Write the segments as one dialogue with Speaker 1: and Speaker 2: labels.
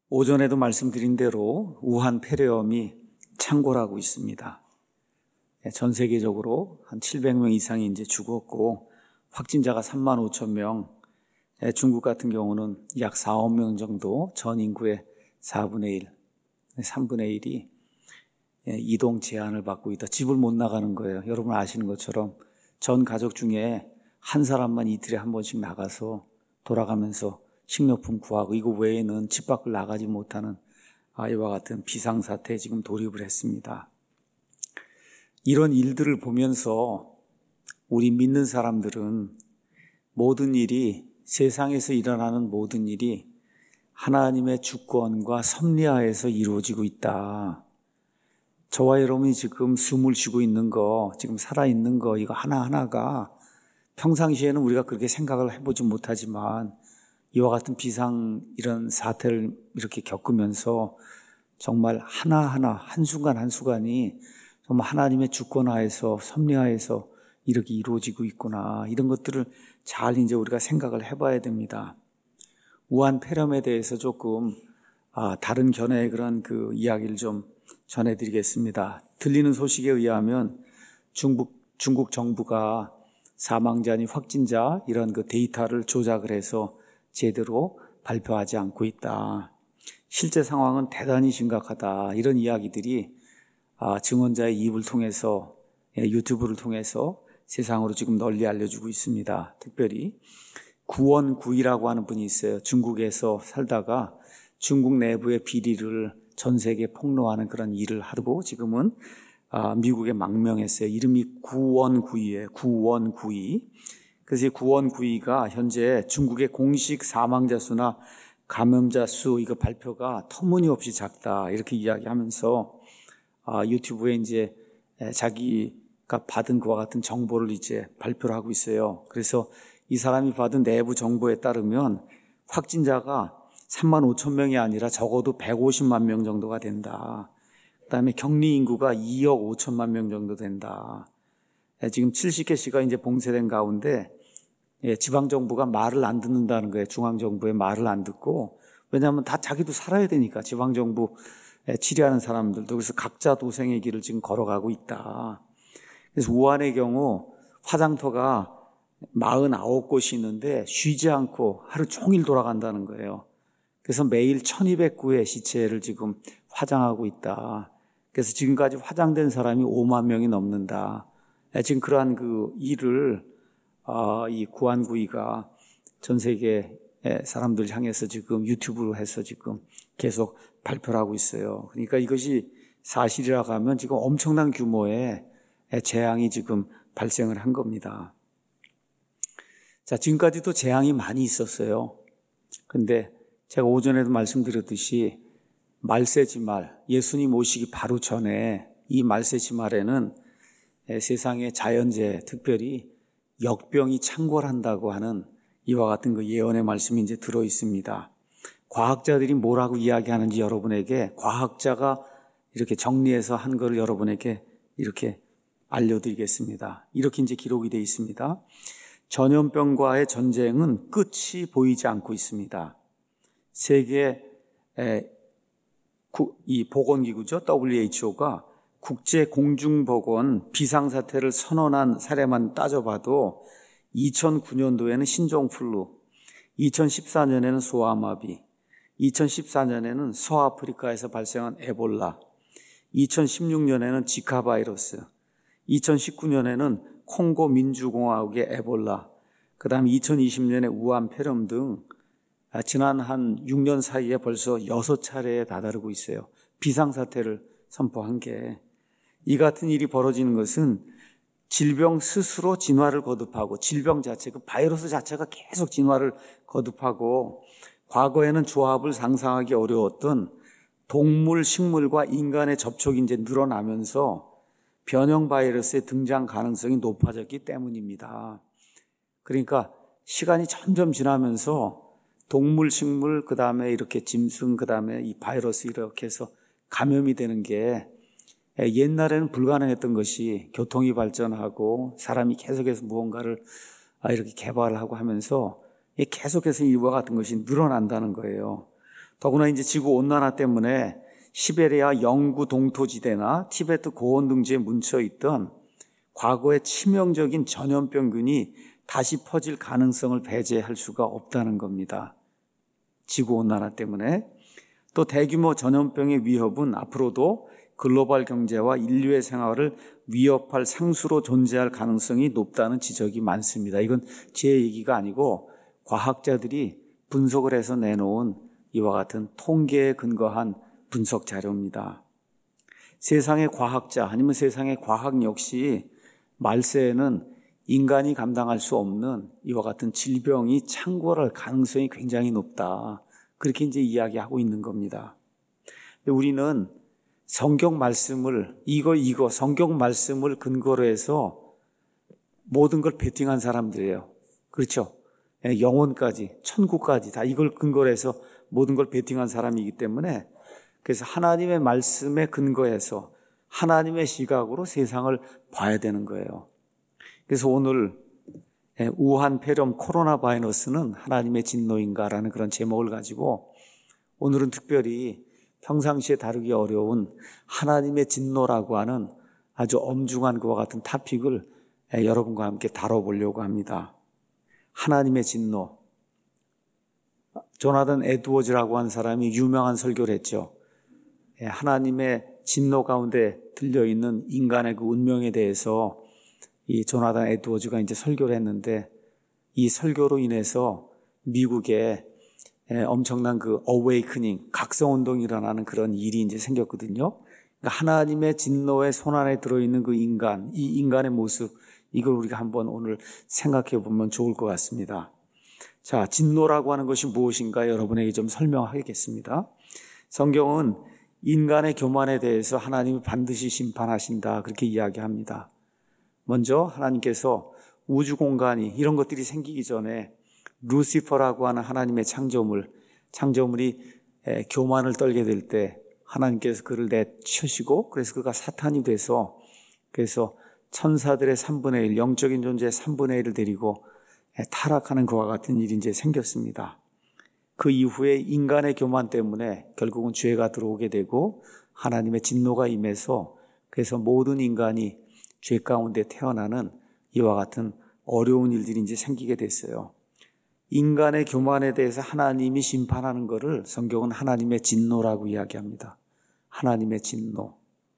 Speaker 1: 오전에도 말씀드린 대로 우한 폐렴이 창궐하고 있습니다. 전 세계적으로 한 700명 이상이 이제 죽었고 확진자가 3만 5천 명, 중국 같은 경우는 약 4억 명 정도, 전 인구의 4분의 1, 3분의 1이 이동 제한을 받고 있다. 집을 못 나가는 거예요. 여러분 아시는 것처럼 전 가족 중에 한 사람만 이틀에 한 번씩 나가서 돌아가면서 식료품 구하고 이거 외에는 집 밖을 나가지 못하는 이와 같은 비상사태에 지금 돌입을 했습니다. 이런 일들을 보면서 우리 믿는 사람들은 모든 일이, 세상에서 일어나는 모든 일이 하나님의 주권과 섭리하에서 이루어지고 있다. 저와 여러분이 지금 숨을 쉬고 있는 거, 지금 살아있는 거, 이거 하나하나가 평상시에는 우리가 그렇게 생각을 해보지 못하지만 이와 같은 비상 이런 사태를 이렇게 겪으면서 정말 하나하나 한순간 한순간이 정말 하나님의 주권하에서 섭리하에서 이렇게 이루어지고 있구나. 이런 것들을 잘 이제 우리가 생각을 해봐야 됩니다. 우한 폐렴에 대해서 조금 다른 견해의 그런 그 이야기를 좀 전해드리겠습니다. 들리는 소식에 의하면 중국 정부가 사망자니 확진자 이런 그 데이터를 조작을 해서 제대로 발표하지 않고 있다. 실제 상황은 대단히 심각하다. 이런 이야기들이 증언자의 입을 통해서, 유튜브를 통해서 세상으로 지금 널리 알려주고 있습니다. 특별히 구원구이라고 하는 분이 있어요. 중국에서 살다가 중국 내부의 비리를 전 세계에 폭로하는 그런 일을 하고 지금은 미국에 망명했어요. 이름이 구원구이예요. 구원구이. 그래서 이 구원구이가 현재 중국의 공식 사망자 수나 감염자 수 이거 발표가 터무니없이 작다. 이렇게 이야기하면서 유튜브에 이제 자기가 받은 그와 같은 정보를 이제 발표를 하고 있어요. 그래서 이 사람이 받은 내부 정보에 따르면 확진자가 3만 5천 명이 아니라 적어도 150만 명 정도가 된다. 그다음에 격리 인구가 2억 5천만 명 정도 된다. 지금 70개시가 이제 봉쇄된 가운데 지방정부가 말을 안 듣는다는 거예요. 중앙정부의 말을 안 듣고. 왜냐하면 다 자기도 살아야 되니까 지방정부 치리하는 사람들도. 그래서 각자 도생의 길을 지금 걸어가고 있다. 그래서 우한의 경우 화장터가 49곳이 있는데 쉬지 않고 하루 종일 돌아간다는 거예요. 그래서 매일 1200구의 시체를 지금 화장하고 있다. 그래서 지금까지 화장된 사람이 5만 명이 넘는다. 지금 그러한 그 일을 이 구한구이가 전 세계 사람들 향해서 지금 유튜브로 해서 지금 계속 발표를 하고 있어요. 그러니까 이것이 사실이라고 하면 지금 엄청난 규모의 재앙이 지금 발생을 한 겁니다. 자, 지금까지도 재앙이 많이 있었어요. 근데 제가 오전에도 말씀드렸듯이 말세지말, 예수님 오시기 바로 전에 이 말세지말에는 세상의 자연재해, 특별히 역병이 창궐한다고 하는 이와 같은 그 예언의 말씀이 이제 들어 있습니다. 과학자들이 뭐라고 이야기하는지 여러분에게 과학자가 이렇게 정리해서 한 거를 여러분에게 이렇게 알려드리겠습니다. 이렇게 이제 기록이 되어 있습니다. 전염병과의 전쟁은 끝이 보이지 않고 있습니다. 세계 이 보건기구죠. WHO가 국제공중보건 비상사태를 선언한 사례만 따져봐도 2009년도에는 신종플루, 2014년에는 소아마비, 2014년에는 서아프리카에서 발생한 에볼라, 2016년에는 지카 바이러스, 2019년에는 콩고 민주공화국의 에볼라, 그 다음에 2020년에 우한 폐렴 등 지난 한 6년 사이에 벌써 6차례에 다다르고 있어요. 비상사태를 선포한 게. 이 같은 일이 벌어지는 것은 질병 스스로 진화를 거듭하고 질병 자체, 그 바이러스 자체가 계속 진화를 거듭하고 과거에는 조합을 상상하기 어려웠던 동물, 식물과 인간의 접촉이 이제 늘어나면서 변형 바이러스의 등장 가능성이 높아졌기 때문입니다. 그러니까 시간이 점점 지나면서 동물, 식물, 그 다음에 이렇게 짐승, 그 다음에 이 바이러스 이렇게 해서 감염이 되는 게 옛날에는 불가능했던 것이 교통이 발전하고 사람이 계속해서 무언가를 이렇게 개발하고 하면서 계속해서 이와 같은 것이 늘어난다는 거예요. 더구나 이제 지구 온난화 때문에 시베리아 영구 동토지대나 티베트 고원 등지에 뭉쳐 있던 과거의 치명적인 전염병균이 다시 퍼질 가능성을 배제할 수가 없다는 겁니다. 지구 온난화 때문에. 또 대규모 전염병의 위협은 앞으로도 글로벌 경제와 인류의 생활을 위협할 상수로 존재할 가능성이 높다는 지적이 많습니다. 이건 제 얘기가 아니고 과학자들이 분석을 해서 내놓은 이와 같은 통계에 근거한 분석 자료입니다. 세상의 과학자 아니면 세상의 과학 역시 말세에는 인간이 감당할 수 없는 이와 같은 질병이 창궐할 가능성이 굉장히 높다. 그렇게 이제 이야기하고 있는 겁니다. 근데 우리는 성경 말씀을 성경 말씀을 근거로 해서 모든 걸 베팅한 사람들이에요. 그렇죠? 영혼까지, 천국까지 다 이걸 근거로 해서 모든 걸 베팅한 사람이기 때문에 그래서 하나님의 말씀에 근거해서 하나님의 시각으로 세상을 봐야 되는 거예요. 그래서 오늘 우한 폐렴 코로나 바이러스는 하나님의 진노인가라는 그런 제목을 가지고 오늘은 특별히 평상시에 다루기 어려운 하나님의 진노라고 하는 아주 엄중한 그와 같은 토픽을 여러분과 함께 다뤄보려고 합니다. 하나님의 진노. 조나단 에드워즈라고 하는 사람이 유명한 설교를 했죠. 하나님의 진노 가운데 들려있는 인간의 그 운명에 대해서 이 조나단 에드워즈가 이제 설교를 했는데 이 설교로 인해서 미국에 엄청난 그 어웨이크닝, 각성운동이 일어나는 그런 일이 이제 생겼거든요. 그러니까 하나님의 진노의 손안에 들어있는 그 인간, 이 인간의 모습, 이걸 우리가 한번 오늘 생각해 보면 좋을 것 같습니다. 자, 진노라고 하는 것이 무엇인가 여러분에게 좀 설명하겠습니다. 성경은 인간의 교만에 대해서 하나님이 반드시 심판하신다 그렇게 이야기합니다. 먼저 하나님께서 우주 공간이 이런 것들이 생기기 전에 루시퍼라고 하는 하나님의 창조물이 교만을 떨게 될 때 하나님께서 그를 내치시고 그래서 그가 사탄이 돼서 그래서 천사들의 3분의 1, 영적인 존재의 3분의 1을 데리고 타락하는 것과 같은 일이 이제 생겼습니다. 그 이후에 인간의 교만 때문에 결국은 죄가 들어오게 되고 하나님의 진노가 임해서 그래서 모든 인간이 죄 가운데 태어나는 이와 같은 어려운 일들이 이제 생기게 됐어요. 인간의 교만에 대해서 하나님이 심판하는 것을 성경은 하나님의 진노라고 이야기합니다. 하나님의 진노.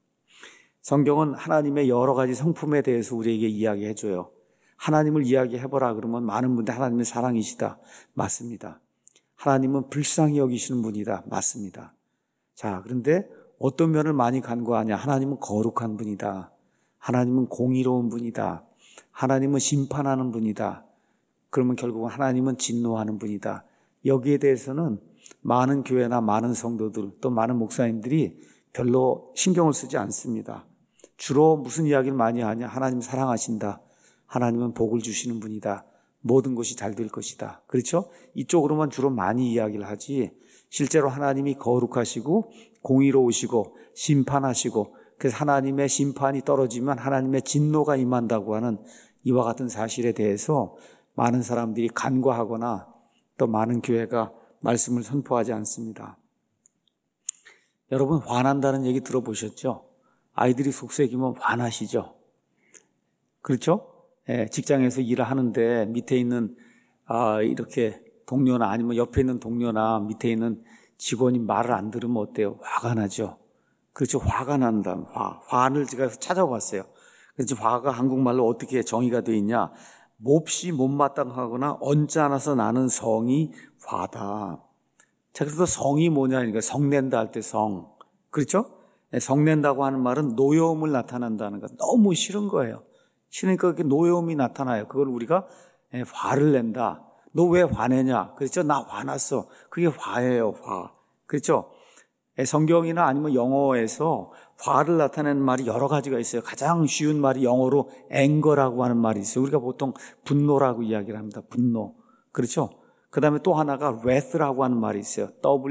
Speaker 1: 성경은 하나님의 여러 가지 성품에 대해서 우리에게 이야기해줘요. 하나님을 이야기해보라 그러면 많은 분들 하나님은 사랑이시다. 맞습니다. 하나님은 불쌍히 여기시는 분이다. 맞습니다. 자, 그런데 어떤 면을 많이 간과하냐. 하나님은 거룩한 분이다. 하나님은 공의로운 분이다. 하나님은 심판하는 분이다. 그러면 결국은 하나님은 진노하는 분이다. 여기에 대해서는 많은 교회나 많은 성도들 또 많은 목사님들이 별로 신경을 쓰지 않습니다. 주로 무슨 이야기를 많이 하냐. 하나님 사랑하신다. 하나님은 복을 주시는 분이다. 모든 것이 잘 될 것이다. 그렇죠? 이쪽으로만 주로 많이 이야기를 하지 실제로 하나님이 거룩하시고 공의로우시고 심판하시고 그래서 하나님의 심판이 떨어지면 하나님의 진노가 임한다고 하는 이와 같은 사실에 대해서 많은 사람들이 간과하거나 또 많은 교회가 말씀을 선포하지 않습니다. 여러분 화난다는 얘기 들어보셨죠? 아이들이 속삭이면 화나시죠? 그렇죠? 직장에서 일을 하는데 밑에 있는 이렇게 동료나 아니면 옆에 있는 동료나 밑에 있는 직원이 말을 안 들으면 어때요? 화가 나죠? 그렇죠? 화가 난다. 화를 제가 찾아봤어요. 그래서 화가 한국말로 어떻게 정의가 되어 있냐? 몹시 못마땅하거나 언짢아서 나는 성이 화다. 자, 그래서 성이 뭐냐니까 성낸다 할 때 성. 그렇죠? 성낸다고 하는 말은 노여움을 나타낸다는 거. 너무 싫은 거예요. 싫으니까 그게 노여움이 나타나요. 그걸 우리가 화를 낸다. 너 왜 화내냐? 그렇죠? 나 화났어. 그게 화예요, 화. 그렇죠? 성경이나 아니면 영어에서 화를 나타내는 말이 여러 가지가 있어요. 가장 쉬운 말이 영어로 앵거라고 하는 말이 있어요. 우리가 보통 분노라고 이야기를 합니다. 분노. 그렇죠? 그 다음에 또 하나가 wrath라고 하는 말이 있어요.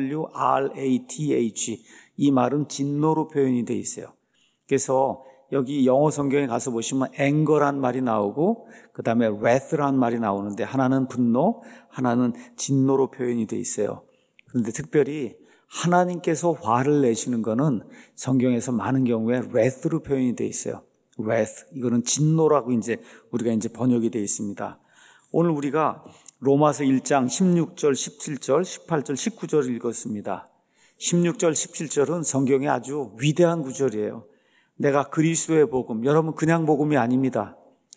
Speaker 1: W-R-A-T-H. 이 말은 진노로 표현이 되어 있어요. 그래서 여기 영어 성경에 가서 보시면 anger란 말이 나오고 그 다음에 wrath란 말이 나오는데 하나는 분노, 하나는 진노로 표현이 되어 있어요. 그런데 특별히 하나님께서 화를 내시는 것은 성경에서 많은 경우에 wrath로 표현이 되어 있어요. wrath. 이거는 진노라고 우리가 번역이 되어 있습니다. 오늘 우리가 로마서 1장 16절, 17절, 18절, 19절을 읽었습니다. 16절, 17절은 성경의 아주 위대한 구절이에요. 내가 그리스도의 복음, 여러분 그냥 복음이 아닙니다.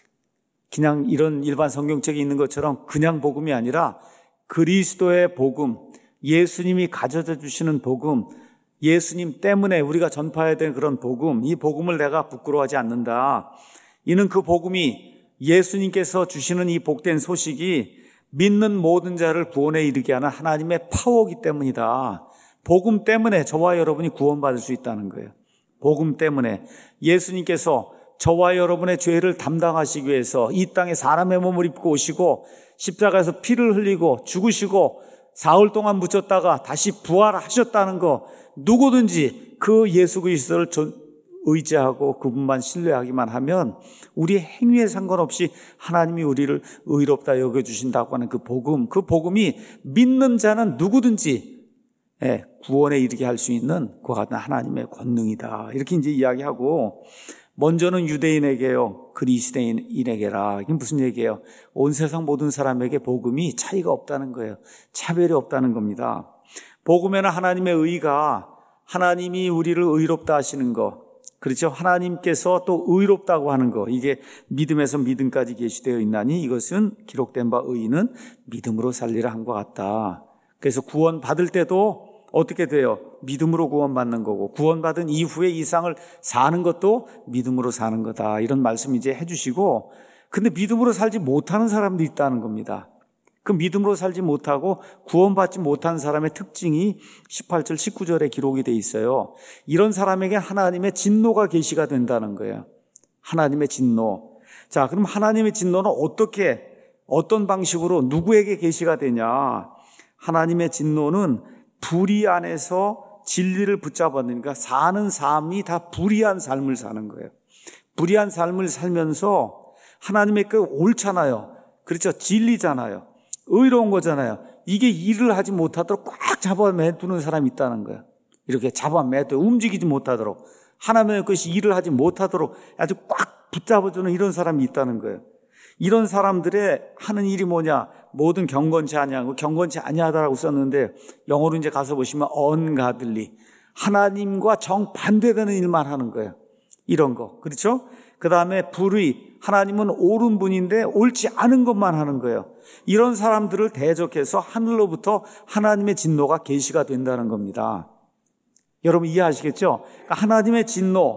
Speaker 1: 그냥 이런 일반 성경책에 있는 것처럼 그냥 복음이 아니라 그리스도의 복음, 예수님이 가져다 주시는 복음, 예수님 때문에 우리가 전파해야 되는 그런 복음, 이 복음을 내가 부끄러워하지 않는다. 이는 그 복음이 예수님께서 주시는 이 복된 소식이 믿는 모든 자를 구원에 이르게 하는 하나님의 파워이기 때문이다. 복음 때문에 저와 여러분이 구원받을 수 있다는 거예요. 복음 때문에 예수님께서 저와 여러분의 죄를 담당하시기 위해서 이 땅에 사람의 몸을 입고 오시고 십자가에서 피를 흘리고 죽으시고 사흘 동안 묻혔다가 다시 부활하셨다는 거, 누구든지 그 예수 그리스도를 의지하고 그분만 신뢰하기만 하면 우리의 행위에 상관없이 하나님이 우리를 의롭다 여겨주신다고 하는 그 복음이 믿는 자는 누구든지 구원에 이르게 할 수 있는 그와 같은 하나님의 권능이다. 이렇게 이야기하고, 먼저는 유대인에게요, 그리스도인에게라. 이게 무슨 얘기예요? 온 세상 모든 사람에게 복음이 차이가 없다는 거예요. 차별이 없다는 겁니다. 복음에는 하나님의 의가, 하나님이 우리를 의롭다 하시는 거, 그렇죠? 하나님께서 또 의롭다고 하는 거, 이게 믿음에서 믿음까지 계시되어 있나니 이것은 기록된 바 의인은 믿음으로 살리라 한 것 같다. 그래서 구원 받을 때도 어떻게 돼요? 믿음으로 구원받는 거고, 구원받은 이후에 이 세상을 사는 것도 믿음으로 사는 거다. 이런 말씀 해주시고, 근데 믿음으로 살지 못하는 사람도 있다는 겁니다. 그 믿음으로 살지 못하고 구원받지 못한 사람의 특징이 18절, 19절에 기록이 돼 있어요. 이런 사람에게 하나님의 진노가 계시가 된다는 거예요. 하나님의 진노. 자, 그럼 하나님의 진노는 어떤 방식으로 누구에게 계시가 되냐? 하나님의 진노는 불의 안에서 진리를 붙잡았으니까 사는 삶이 다 불의한 삶을 사는 거예요. 불의한 삶을 살면서 하나님의 그 옳잖아요. 그렇죠. 진리잖아요. 의로운 거잖아요. 이게 일을 하지 못하도록 꽉 잡아매두는 사람이 있다는 거예요. 이렇게 잡아매두 움직이지 못하도록, 하나님의 것이 일을 하지 못하도록 아주 꽉 붙잡아주는 이런 사람이 있다는 거예요. 이런 사람들의 하는 일이 뭐냐? 모든 경건치 아니하고 경건치 아니하다라고 썼는데, 영어로 가서 보시면 ungodly, 하나님과 정반대되는 일만 하는 거예요. 이런 거. 그렇죠? 그 다음에 불의, 하나님은 옳은 분인데 옳지 않은 것만 하는 거예요. 이런 사람들을 대적해서 하늘로부터 하나님의 진노가 계시가 된다는 겁니다. 여러분 이해하시겠죠? 그러니까 하나님의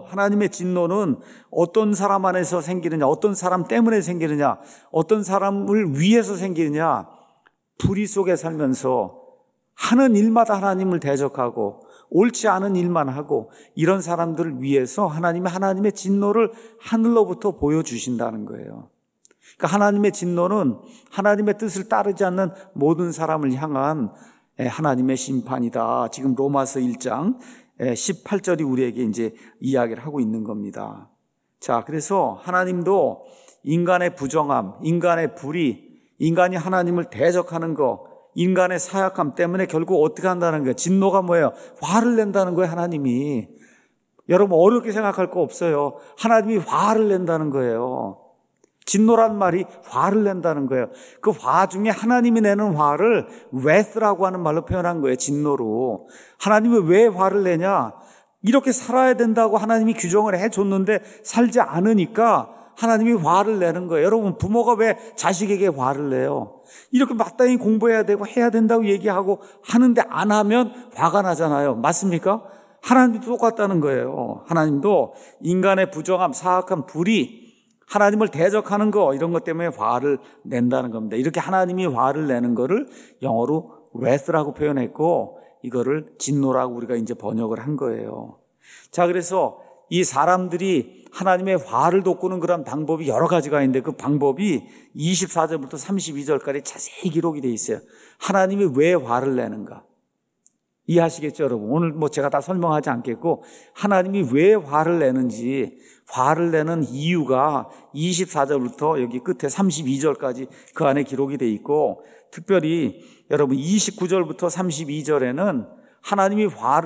Speaker 1: 진노는 어떤 사람 안에서 생기느냐, 어떤 사람 때문에 생기느냐, 어떤 사람을 위해서 생기느냐, 불의 속에 살면서 하는 일마다 하나님을 대적하고 옳지 않은 일만 하고, 이런 사람들을 위해서 하나님의 진노를 하늘로부터 보여주신다는 거예요. 그러니까 하나님의 진노는 하나님의 뜻을 따르지 않는 모든 사람을 향한 하나님의 심판이다. 지금 로마서 1장 18절이 우리에게 이야기를 하고 있는 겁니다. 자, 그래서 하나님도 인간의 부정함, 인간의 불의, 인간이 하나님을 대적하는 거, 인간의 사약함 때문에 결국 어떻게 한다는 거예요? 진노가 뭐예요? 화를 낸다는 거예요, 하나님이. 여러분 어렵게 생각할 거 없어요. 하나님이 화를 낸다는 거예요. 진노란 말이 화를 낸다는 거예요. 그 화 중에 하나님이 내는 화를 wrath라고 하는 말로 표현한 거예요. 진노로. 하나님이 왜 화를 내냐? 이렇게 살아야 된다고 하나님이 규정을 해줬는데 살지 않으니까 하나님이 화를 내는 거예요. 여러분 부모가 왜 자식에게 화를 내요? 이렇게 마땅히 공부해야 되고 해야 된다고 얘기하고 하는데 안 하면 화가 나잖아요. 맞습니까? 하나님도 똑같다는 거예요. 하나님도 인간의 부정함, 사악함, 불의, 하나님을 대적하는 거, 이런 것 때문에 화를 낸다는 겁니다. 이렇게 하나님이 화를 내는 거를 영어로 wrath라고 표현했고, 이거를 진노라고 우리가 번역을 한 거예요. 자, 그래서 이 사람들이 하나님의 화를 돋구는 그런 방법이 여러 가지가 있는데, 그 방법이 24절부터 32절까지 자세히 기록이 되어 있어요. 하나님이 왜 화를 내는가? 이해하시겠죠, 여러분? 오늘 제가 다 설명하지 않겠고, 하나님이 왜 화를 내는지, 화를 내는 이유가 24절부터 여기 끝에 32절까지 그 안에 기록이 되어 있고, 특별히 여러분 29절부터 32절에는 하나님이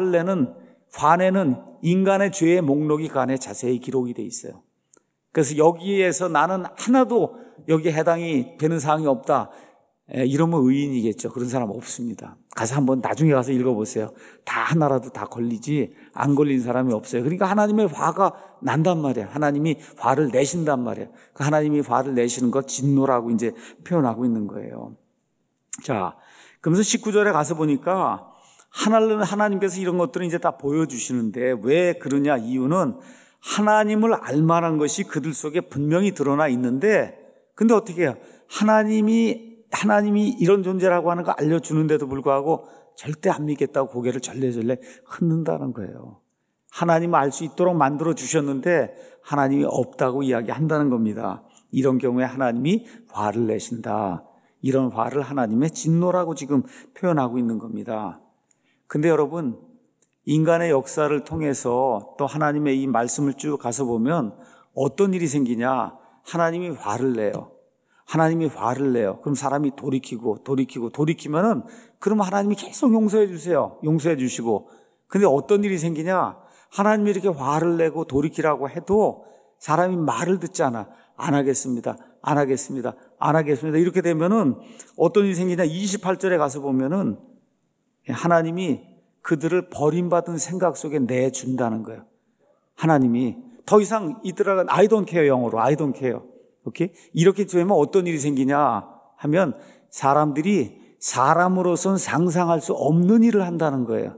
Speaker 1: 화내는 인간의 죄의 목록이 그 안에 자세히 기록이 돼 있어요. 그래서 여기에서 나는 하나도 여기에 해당이 되는 사항이 없다, 이러면 의인이겠죠. 그런 사람 없습니다. 가서 한번 나중에 가서 읽어보세요. 다 하나라도 다 걸리지 안 걸린 사람이 없어요. 그러니까 하나님의 화가 난단 말이에요. 하나님이 화를 내신단 말이에요. 그 하나님이 화를 내시는 걸 진노라고 이제 표현하고 있는 거예요. 자, 그러면서 19절에 가서 보니까 하나님께서 이런 것들을 이제 다 보여주시는데 왜 그러냐, 이유는 하나님을 알만한 것이 그들 속에 분명히 드러나 있는데, 근데 어떻게 해요? 하나님이 이런 존재라고 하는 거 알려주는데도 불구하고 절대 안 믿겠다고 고개를 절레절레 흔든다는 거예요. 하나님을 알 수 있도록 만들어 주셨는데 하나님이 없다고 이야기한다는 겁니다. 이런 경우에 하나님이 화를 내신다. 이런 화를 하나님의 진노라고 지금 표현하고 있는 겁니다. 근데 여러분, 인간의 역사를 통해서 또 하나님의 이 말씀을 쭉 가서 보면 어떤 일이 생기냐? 하나님이 화를 내요. 하나님이 화를 내요. 그럼 사람이 돌이키면은 그럼 하나님이 계속 용서해 주세요. 용서해 주시고. 근데 어떤 일이 생기냐? 하나님이 이렇게 화를 내고 돌이키라고 해도 사람이 말을 듣지 않아. 안 하겠습니다. 이렇게 되면은 어떤 일이 생기냐? 28절에 가서 보면은 하나님이 그들을 버림받은 생각 속에 내준다는 거예요. 하나님이 더 이상 이들은 I don't care, 영어로 I don't care. 오케이? 이렇게 되면 어떤 일이 생기냐 하면 사람들이 사람으로선 상상할 수 없는 일을 한다는 거예요.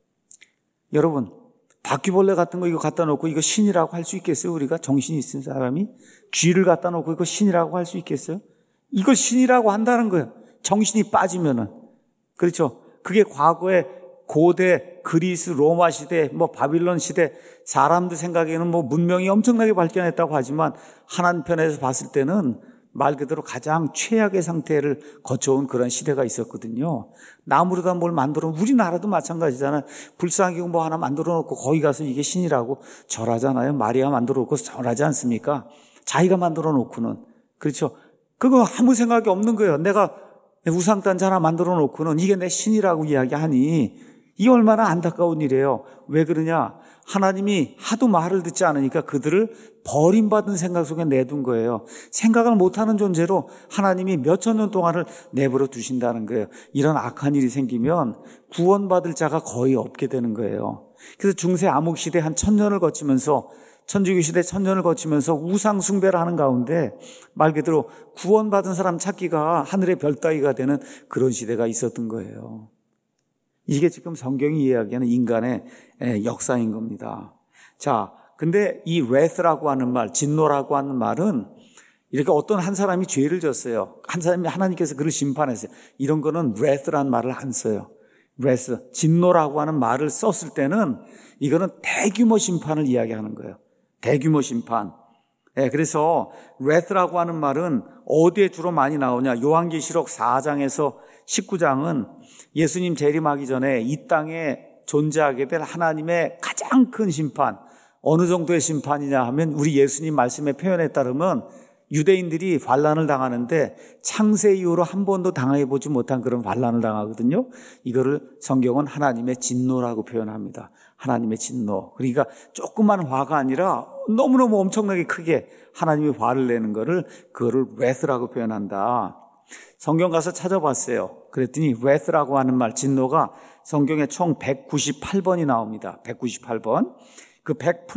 Speaker 1: 여러분, 바퀴벌레 같은 거 이거 갖다 놓고 이거 신이라고 할 수 있겠어요? 우리가 정신이 있는 사람이 쥐를 갖다 놓고 이거 신이라고 할 수 있겠어요? 이걸 신이라고 한다는 거예요. 정신이 빠지면은. 그렇죠? 그게 과거에 고대 그리스, 로마 시대, 바빌론 시대 사람들 생각에는 문명이 엄청나게 발전했다고 하지만 한편에서 봤을 때는 말 그대로 가장 최악의 상태를 거쳐온 그런 시대가 있었거든요. 나무로다 뭘 만들어, 우리나라도 마찬가지잖아요. 불쌍하게 하나 만들어 놓고 거기 가서 이게 신이라고 절하잖아요. 마리아 만들어 놓고 절하지 않습니까? 자기가 만들어 놓고는. 그렇죠? 그거 아무 생각이 없는 거예요. 내가 우상단지 하나 만들어 놓고는 이게 내 신이라고 이야기하니 이게 얼마나 안타까운 일이에요. 왜 그러냐? 하나님이 하도 말을 듣지 않으니까 그들을 버림받은 생각 속에 내둔 거예요. 생각을 못하는 존재로 하나님이 몇천 년 동안을 내버려 두신다는 거예요. 이런 악한 일이 생기면 구원받을 자가 거의 없게 되는 거예요. 그래서 중세 암흑시대 한 1000년을 거치면서, 천주교 시대 1000년을 거치면서 우상 숭배를 하는 가운데 말 그대로 구원받은 사람 찾기가 하늘의 별 따기가 되는 그런 시대가 있었던 거예요. 이게 지금 성경이 이야기하는 인간의 역사인 겁니다. 자, 근데 이 wrath라고 하는 말, 진노라고 하는 말은 이렇게 어떤 한 사람이 죄를 졌어요. 한 사람이 하나님께서 그를 심판했어요. 이런 거는 wrath라는 말을 안 써요. wrath, 진노라고 하는 말을 썼을 때는 이거는 대규모 심판을 이야기하는 거예요. 대규모 심판. 그래서 wrath라고 하는 말은 어디에 주로 많이 나오냐? 요한계시록 4장에서 19장은 예수님 재림하기 전에 이 땅에 존재하게 될 하나님의 가장 큰 심판, 어느 정도의 심판이냐 하면 우리 예수님 말씀의 표현에 따르면 유대인들이 환난을 당하는데 창세 이후로 한 번도 당해보지 못한 그런 환난을 당하거든요. 이거를 성경은 하나님의 진노라고 표현합니다. 하나님의 진노. 그러니까 조그만 화가 아니라 너무너무 엄청나게 크게 하나님이 화를 내는 거를 그거를 wrath라고 표현한다. 성경 가서 찾아봤어요. 그랬더니 wrath라고 하는 말, 진노가 성경에 총 198번이 나옵니다. 198번. 그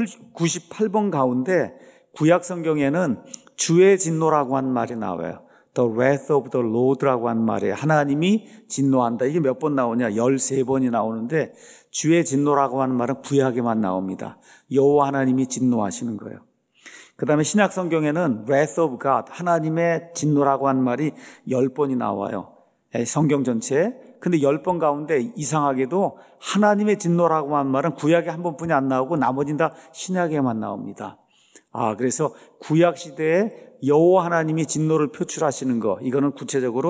Speaker 1: 198번 가운데 구약 성경에는 주의 진노라고 하는 말이 나와요. The wrath of the Lord라고 하는 말이에요. 하나님이 진노한다. 이게 몇 번 나오냐? 13번이 나오는데 주의 진노라고 하는 말은 구약에만 나옵니다. 여호와 하나님이 진노하시는 거예요. 그 다음에 신약 성경에는 wrath of God, 하나님의 진노라고 하는 말이 10번이 나와요. 성경 전체에. 근데 10번 가운데 이상하게도 하나님의 진노라고 하는 말은 구약에 한 번뿐이 안 나오고 나머지는 다 신약에만 나옵니다. 그래서 구약 시대에 여호와 하나님이 진노를 표출하시는 거, 이거는 구체적으로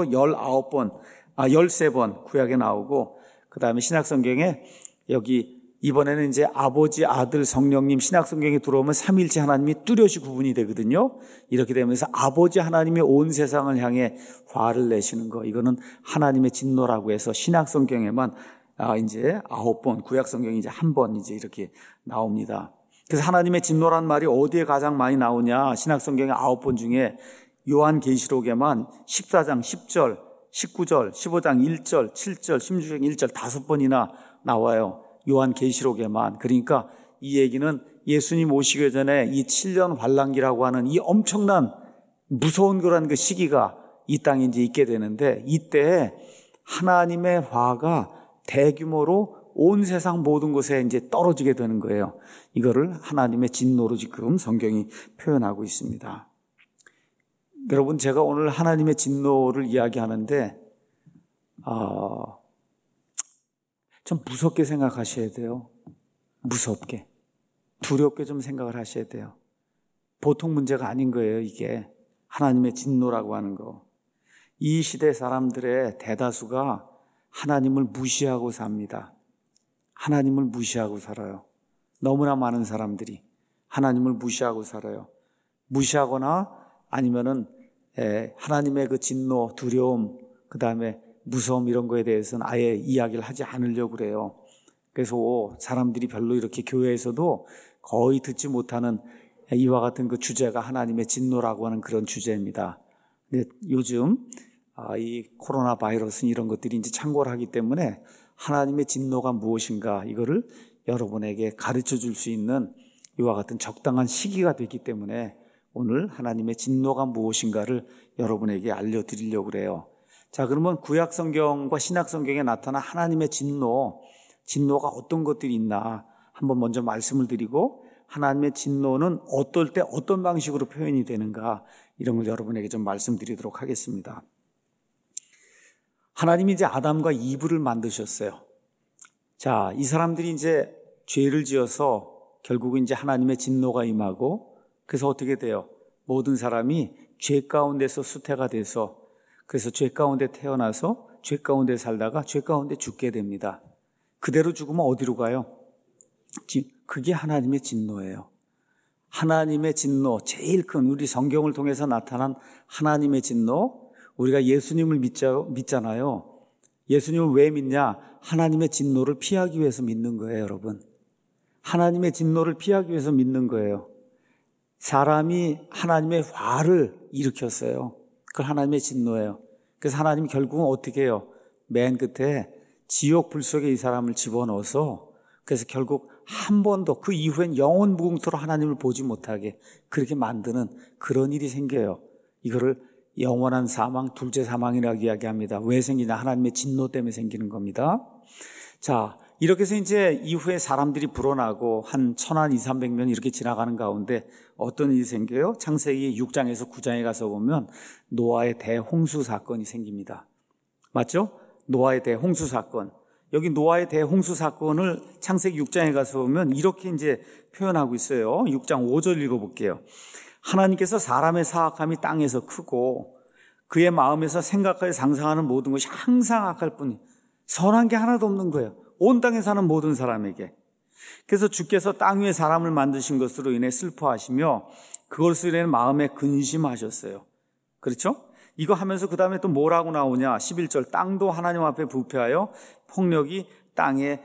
Speaker 1: 13번 구약에 나오고, 그 다음에 신약 성경에 여기 이번에는 이제 아버지, 아들, 성령님 신약 성경에 들어오면 삼위일체 하나님이 뚜렷이 구분이 되거든요. 이렇게 되면서 아버지 하나님이 온 세상을 향해 화를 내시는 거, 이거는 하나님의 진노라고 해서 신약 성경에만 이제 9번, 구약 성경이 이제 한 번 이제 이렇게 나옵니다. 그래서 하나님의 진노란 말이 어디에 가장 많이 나오냐? 신약 성경의 9번 중에 요한계시록에만 14장 10절, 19절, 15장 1절, 7절, 16장 1절 5번이나 나와요. 요한계시록에만. 그러니까 이 얘기는 예수님 오시기 전에 이 7년 환란기라고 하는 이 엄청난 무서운 그런 그 시기가 이 땅에 이제 있게 되는데, 이때 하나님의 화가 대규모로 온 세상 모든 곳에 이제 떨어지게 되는 거예요. 이거를 하나님의 진노로 지금 성경이 표현하고 있습니다. 여러분, 제가 오늘 하나님의 진노를 이야기하는데 좀 무섭게 생각하셔야 돼요. 무섭게, 두렵게 좀 생각을 하셔야 돼요. 보통 문제가 아닌 거예요. 이게 하나님의 진노라고 하는 거. 이 시대 사람들의 대다수가 하나님을 무시하고 삽니다. 하나님을 무시하고 살아요. 너무나 많은 사람들이 하나님을 무시하고 살아요. 무시하거나 아니면은 하나님의 그 진노, 두려움, 그 다음에 무서움 이런 거에 대해서는 아예 이야기를 하지 않으려고 그래요. 그래서 사람들이 별로 이렇게 교회에서도 거의 듣지 못하는 이와 같은 그 주제가 하나님의 진노라고 하는 그런 주제입니다. 근데 요즘 이 코로나 바이러스는 이런 것들이 이제 창궐 하기 때문에 하나님의 진노가 무엇인가 이거를 여러분에게 가르쳐 줄 수 있는 이와 같은 적당한 시기가 되기 때문에 오늘 하나님의 진노가 무엇인가를 여러분에게 알려드리려고 그래요. 자, 그러면 구약 성경과 신약 성경에 나타난 하나님의 진노가 어떤 것들이 있나 한번 먼저 말씀을 드리고, 하나님의 진노는 어떨 때 어떤 방식으로 표현이 되는가 이런 걸 여러분에게 좀 말씀드리도록 하겠습니다. 하나님이 이제 아담과 이브를 만드셨어요. 자, 이 사람들이 이제 죄를 지어서 결국은 이제 하나님의 진노가 임하고, 그래서 어떻게 돼요? 모든 사람이 죄 가운데서 수태가 돼서, 그래서 죄 가운데 태어나서 죄 가운데 살다가 죄 가운데 죽게 됩니다. 그대로 죽으면 어디로 가요? 그게 하나님의 진노예요. 하나님의 진노, 제일 큰 우리 성경을 통해서 나타난 하나님의 진노, 우리가 예수님을 믿잖아요. 예수님을 왜 믿냐? 하나님의 진노를 피하기 위해서 믿는 거예요, 여러분. 하나님의 진노를 피하기 위해서 믿는 거예요. 사람이 하나님의 화를 일으켰어요. 그걸 하나님의 진노예요. 그래서 하나님이 결국은 어떻게 해요? 맨 끝에 지옥 불 속에 이 사람을 집어넣어서, 그래서 결국 한 번도 그 이후엔 영원 무궁토로 하나님을 보지 못하게 그렇게 만드는 그런 일이 생겨요. 이거를 영원한 사망, 둘째 사망이라고 이야기합니다. 왜 생기냐? 하나님의 진노 때문에 생기는 겁니다. 자, 이렇게 해서 이제 이후에 사람들이 불어나고 한 1200년 이렇게 지나가는 가운데 어떤 일이 생겨요? 창세기 6장에서 9장에 가서 보면 노아의 대홍수 사건이 생깁니다. 맞죠? 노아의 대홍수 사건. 여기 노아의 대홍수 사건을 창세기 6장에 가서 보면 이렇게 이제 표현하고 있어요. 6장 5절 읽어볼게요. 하나님께서 사람의 사악함이 땅에서 크고 그의 마음에서 생각하여 상상하는 모든 것이 항상 악할 뿐이, 선한 게 하나도 없는 거예요. 온 땅에 사는 모든 사람에게. 그래서 주께서 땅 위에 사람을 만드신 것으로 인해 슬퍼하시며 그것으로 인해 마음에 근심하셨어요. 그렇죠? 이거 하면서 그 다음에 또 뭐라고 나오냐? 11절, 땅도 하나님 앞에 부패하여 폭력이 땅에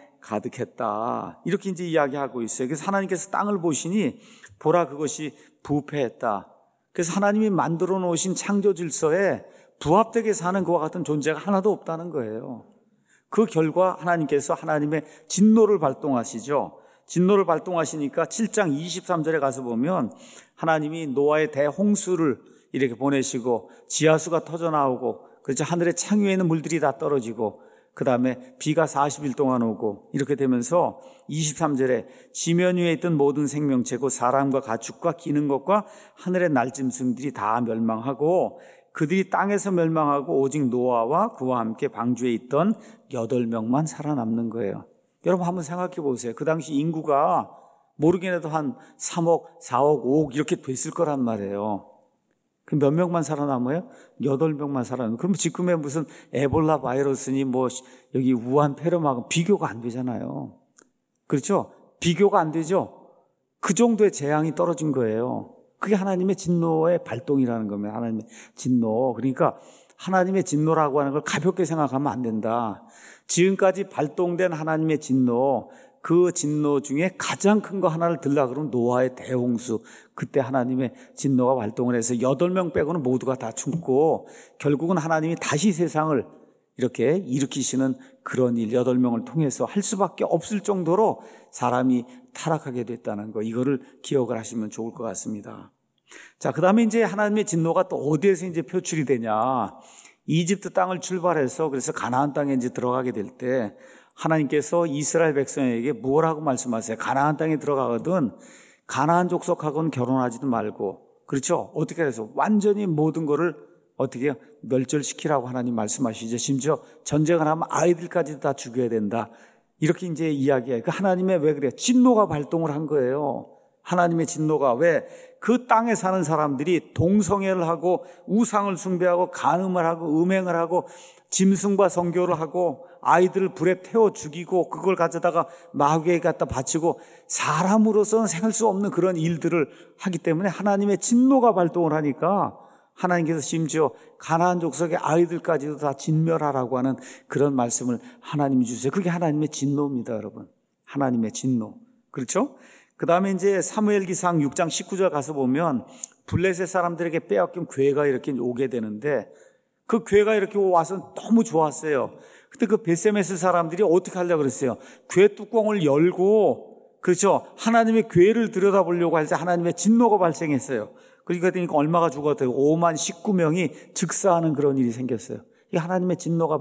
Speaker 1: 가득했다. 이렇게 이제 이야기하고 있어요. 그래서 하나님께서 땅을 보시니 보라 그것이 부패했다. 그래서 하나님이 만들어 놓으신 창조 질서에 부합되게 사는 그와 같은 존재가 하나도 없다는 거예요. 그 결과 하나님께서 하나님의 진노를 발동하시죠. 진노를 발동하시니까 7장 23절에 가서 보면 하나님이 노아의 대홍수를 이렇게 보내시고 지하수가 터져나오고, 그렇죠, 하늘의 창 위에 있는 물들이 다 떨어지고, 그 다음에 비가 40일 동안 오고, 이렇게 되면서 23절에 지면 위에 있던 모든 생명체 곧 사람과 가축과 기는 것과 하늘의 날짐승들이 다 멸망하고 그들이 땅에서 멸망하고 오직 노아와 그와 함께 방주에 있던 8명만 살아남는 거예요. 여러분 한번 생각해 보세요. 그 당시 인구가 모르긴 해도 한 3억, 4억, 5억 이렇게 됐을 거란 말이에요. 그 몇 명만 살아남아요? 8명만 살아남아요. 그럼 지금의 무슨 에볼라 바이러스니 뭐 여기 우한 폐렴하고 비교가 안 되잖아요. 그렇죠? 비교가 안 되죠? 그 정도의 재앙이 떨어진 거예요. 그게 하나님의 진노의 발동이라는 겁니다. 하나님의 진노. 그러니까 하나님의 진노라고 하는 걸 가볍게 생각하면 안 된다. 지금까지 발동된 하나님의 진노, 그 진노 중에 가장 큰 거 하나를 들라 그러면 노아의 대홍수. 그때 하나님의 진노가 발동을 해서 8명 빼고는 모두가 다 죽고 결국은 하나님이 다시 세상을 이렇게 일으키시는 그런 일 8명을 통해서 할 수밖에 없을 정도로 사람이 타락하게 됐다는 거, 이거를 기억을 하시면 좋을 것 같습니다. 자, 그 다음에 이제 하나님의 진노가 또 어디에서 이제 표출이 되냐. 이집트 땅을 출발해서 그래서 가나안 땅에 이제 들어가게 될 때 하나님께서 이스라엘 백성에게 뭐라고 말씀하세요? 가나안 땅에 들어가거든 가나안 족속하고는 결혼하지도 말고, 그렇죠? 어떻게 해서 완전히 모든 거를 어떻게 멸절시키라고 하나님 말씀하시죠. 심지어 전쟁을 하면 아이들까지 다 죽여야 된다. 이렇게 이제 이야기해요. 그 하나님의 왜 그래요? 진노가 발동을 한 거예요. 하나님의 진노가 왜 그 땅에 사는 사람들이 동성애를 하고 우상을 숭배하고 간음을 하고 음행을 하고 짐승과 성교를 하고 아이들을 불에 태워 죽이고 그걸 가져다가 마귀에게 갖다 바치고 사람으로서는 생할 수 없는 그런 일들을 하기 때문에 하나님의 진노가 발동을 하니까 하나님께서 심지어 가나안 족속의 아이들까지도 다 진멸하라고 하는 그런 말씀을 하나님이 주세요. 그게 하나님의 진노입니다, 여러분. 하나님의 진노. 그렇죠? 그 다음에 이제 사무엘기상 6장 19절 가서 보면 블레셋 사람들에게 빼앗긴 괴가 이렇게 오게 되는데 그 괴가 이렇게 와서 너무 좋았어요. 근데 그 베세메스 사람들이 어떻게 하려고 그랬어요? 괴 뚜껑을 열고, 그렇죠? 하나님의 괴를 들여다보려고 할 때 하나님의 진노가 발생했어요. 그러니까 얼마가 죽었대요? 5만 19명이 즉사하는 그런 일이 생겼어요. 이게 하나님의 진노가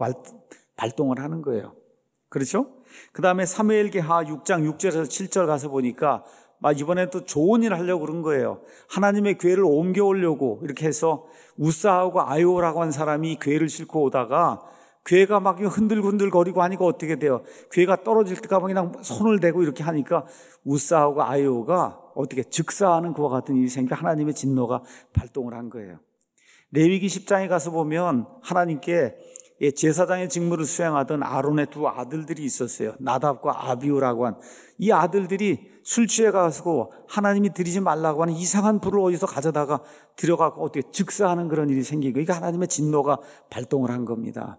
Speaker 1: 발동을 하는 거예요. 그렇죠? 그 다음에 사무엘기하 6장 6절에서 7절 가서 보니까 이번에 또 좋은 일 하려고 그런 거예요. 하나님의 괴를 옮겨오려고 이렇게 해서 우사하고 아이오라고 한 사람이 괴를 싣고 오다가 괴가 막 흔들흔들거리고 하니까 어떻게 돼요? 괴가 떨어질 때가 그냥 손을 대고 이렇게 하니까 우사하고 아이오가 어떻게 즉사하는 그와 같은 일이 생겨 하나님의 진노가 발동을 한 거예요. 레위기 10장에 가서 보면 하나님께 제사장의 직무를 수행하던 아론의 두 아들들이 있었어요. 나답과 아비후라고 한 이 아들들이 술 취해 가지고 하나님이 드리지 말라고 하는 이상한 불을 어디서 가져다가 들여가고 어떻게 즉사하는 그런 일이 생기고 이게 하나님의 진노가 발동을 한 겁니다.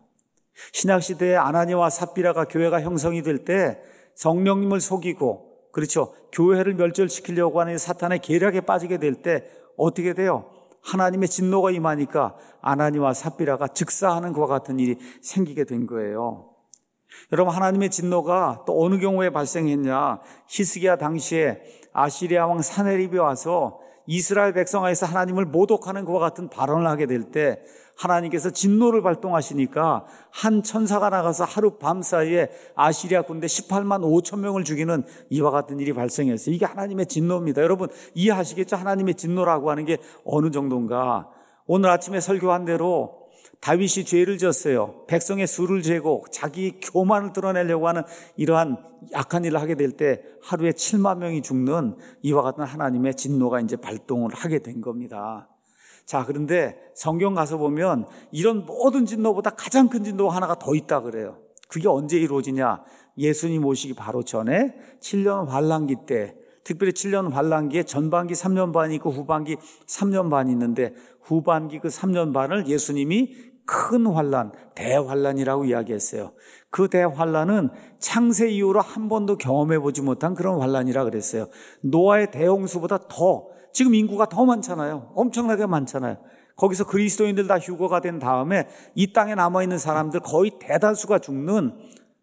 Speaker 1: 신약시대에 아나니와 삽비라가 교회가 형성이 될 때 성령님을 속이고, 그렇죠, 교회를 멸절시키려고 하는 사탄의 계략에 빠지게 될 때 어떻게 돼요? 하나님의 진노가 임하니까 아나니와 삽비라가 즉사하는 것과 같은 일이 생기게 된 거예요. 여러분, 하나님의 진노가 또 어느 경우에 발생했냐? 히스기야 당시에 아시리아 왕 사네립이 와서 이스라엘 백성에서 하나님을 모독하는 것과 같은 발언을 하게 될 때 하나님께서 진노를 발동하시니까 한 천사가 나가서 하루 밤 사이에 아시리아 군대 18만 5천 명을 죽이는 이와 같은 일이 발생했어요. 이게 하나님의 진노입니다. 여러분 이해하시겠죠? 하나님의 진노라고 하는 게 어느 정도인가? 오늘 아침에 설교한 대로 다윗이 죄를 졌어요. 백성의 수를 재고 자기 교만을 드러내려고 하는 이러한 약한 일을 하게 될 때 하루에 7만 명이 죽는 이와 같은 하나님의 진노가 이제 발동을 하게 된 겁니다. 자, 그런데 성경 가서 보면 이런 모든 진노보다 가장 큰 진노가 하나가 더 있다 그래요. 그게 언제 이루어지냐? 예수님 오시기 바로 전에 7년 환란기 때, 특별히 7년 환란기에 전반기 3년 반이 있고 후반기 3년 반이 있는데 후반기 그 3년 반을 예수님이 큰 환란, 대환란이라고 이야기했어요. 그 대환란은 창세 이후로 한 번도 경험해보지 못한 그런 환란이라 그랬어요. 노아의 대홍수보다 더, 지금 인구가 더 많잖아요. 엄청나게 많잖아요. 거기서 그리스도인들 다 휴거가 된 다음에 이 땅에 남아있는 사람들 거의 대다수가 죽는,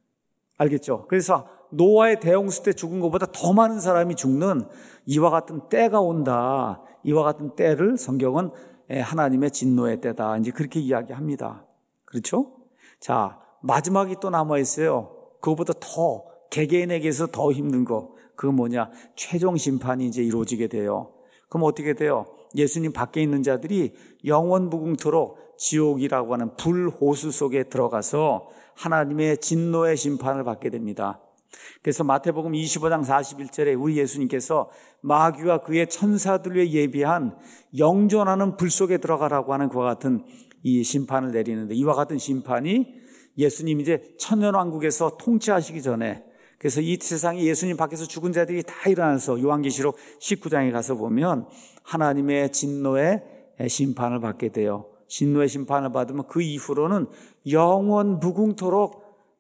Speaker 1: 알겠죠? 그래서 노아의 대홍수 때 죽은 것보다 더 많은 사람이 죽는 이와 같은 때가 온다. 이와 같은 때를 성경은 하나님의 진노의 때다. 이제 그렇게 이야기합니다. 그렇죠? 자, 마지막이 또 남아있어요. 그것보다 더, 개개인에게서 더 힘든 거. 그건 뭐냐? 최종 심판이 이제 이루어지게 돼요. 그럼 어떻게 돼요? 예수님 밖에 있는 자들이 영원 무궁토록 지옥이라고 하는 불호수 속에 들어가서 하나님의 진노의 심판을 받게 됩니다. 그래서 마태복음 25장 41절에 우리 예수님께서 마귀와 그의 천사들 위해 예비한 영존하는 불 속에 들어가라고 하는 그와 같은 이 심판을 내리는데, 이와 같은 심판이 예수님이 이제 천년왕국에서 통치하시기 전에, 그래서 이 세상에 예수님 밖에서 죽은 자들이 다 일어나서 요한계시록 19장에 가서 보면 하나님의 진노의 심판을 받게 돼요. 진노의 심판을 받으면 그 이후로는 영원 무궁토록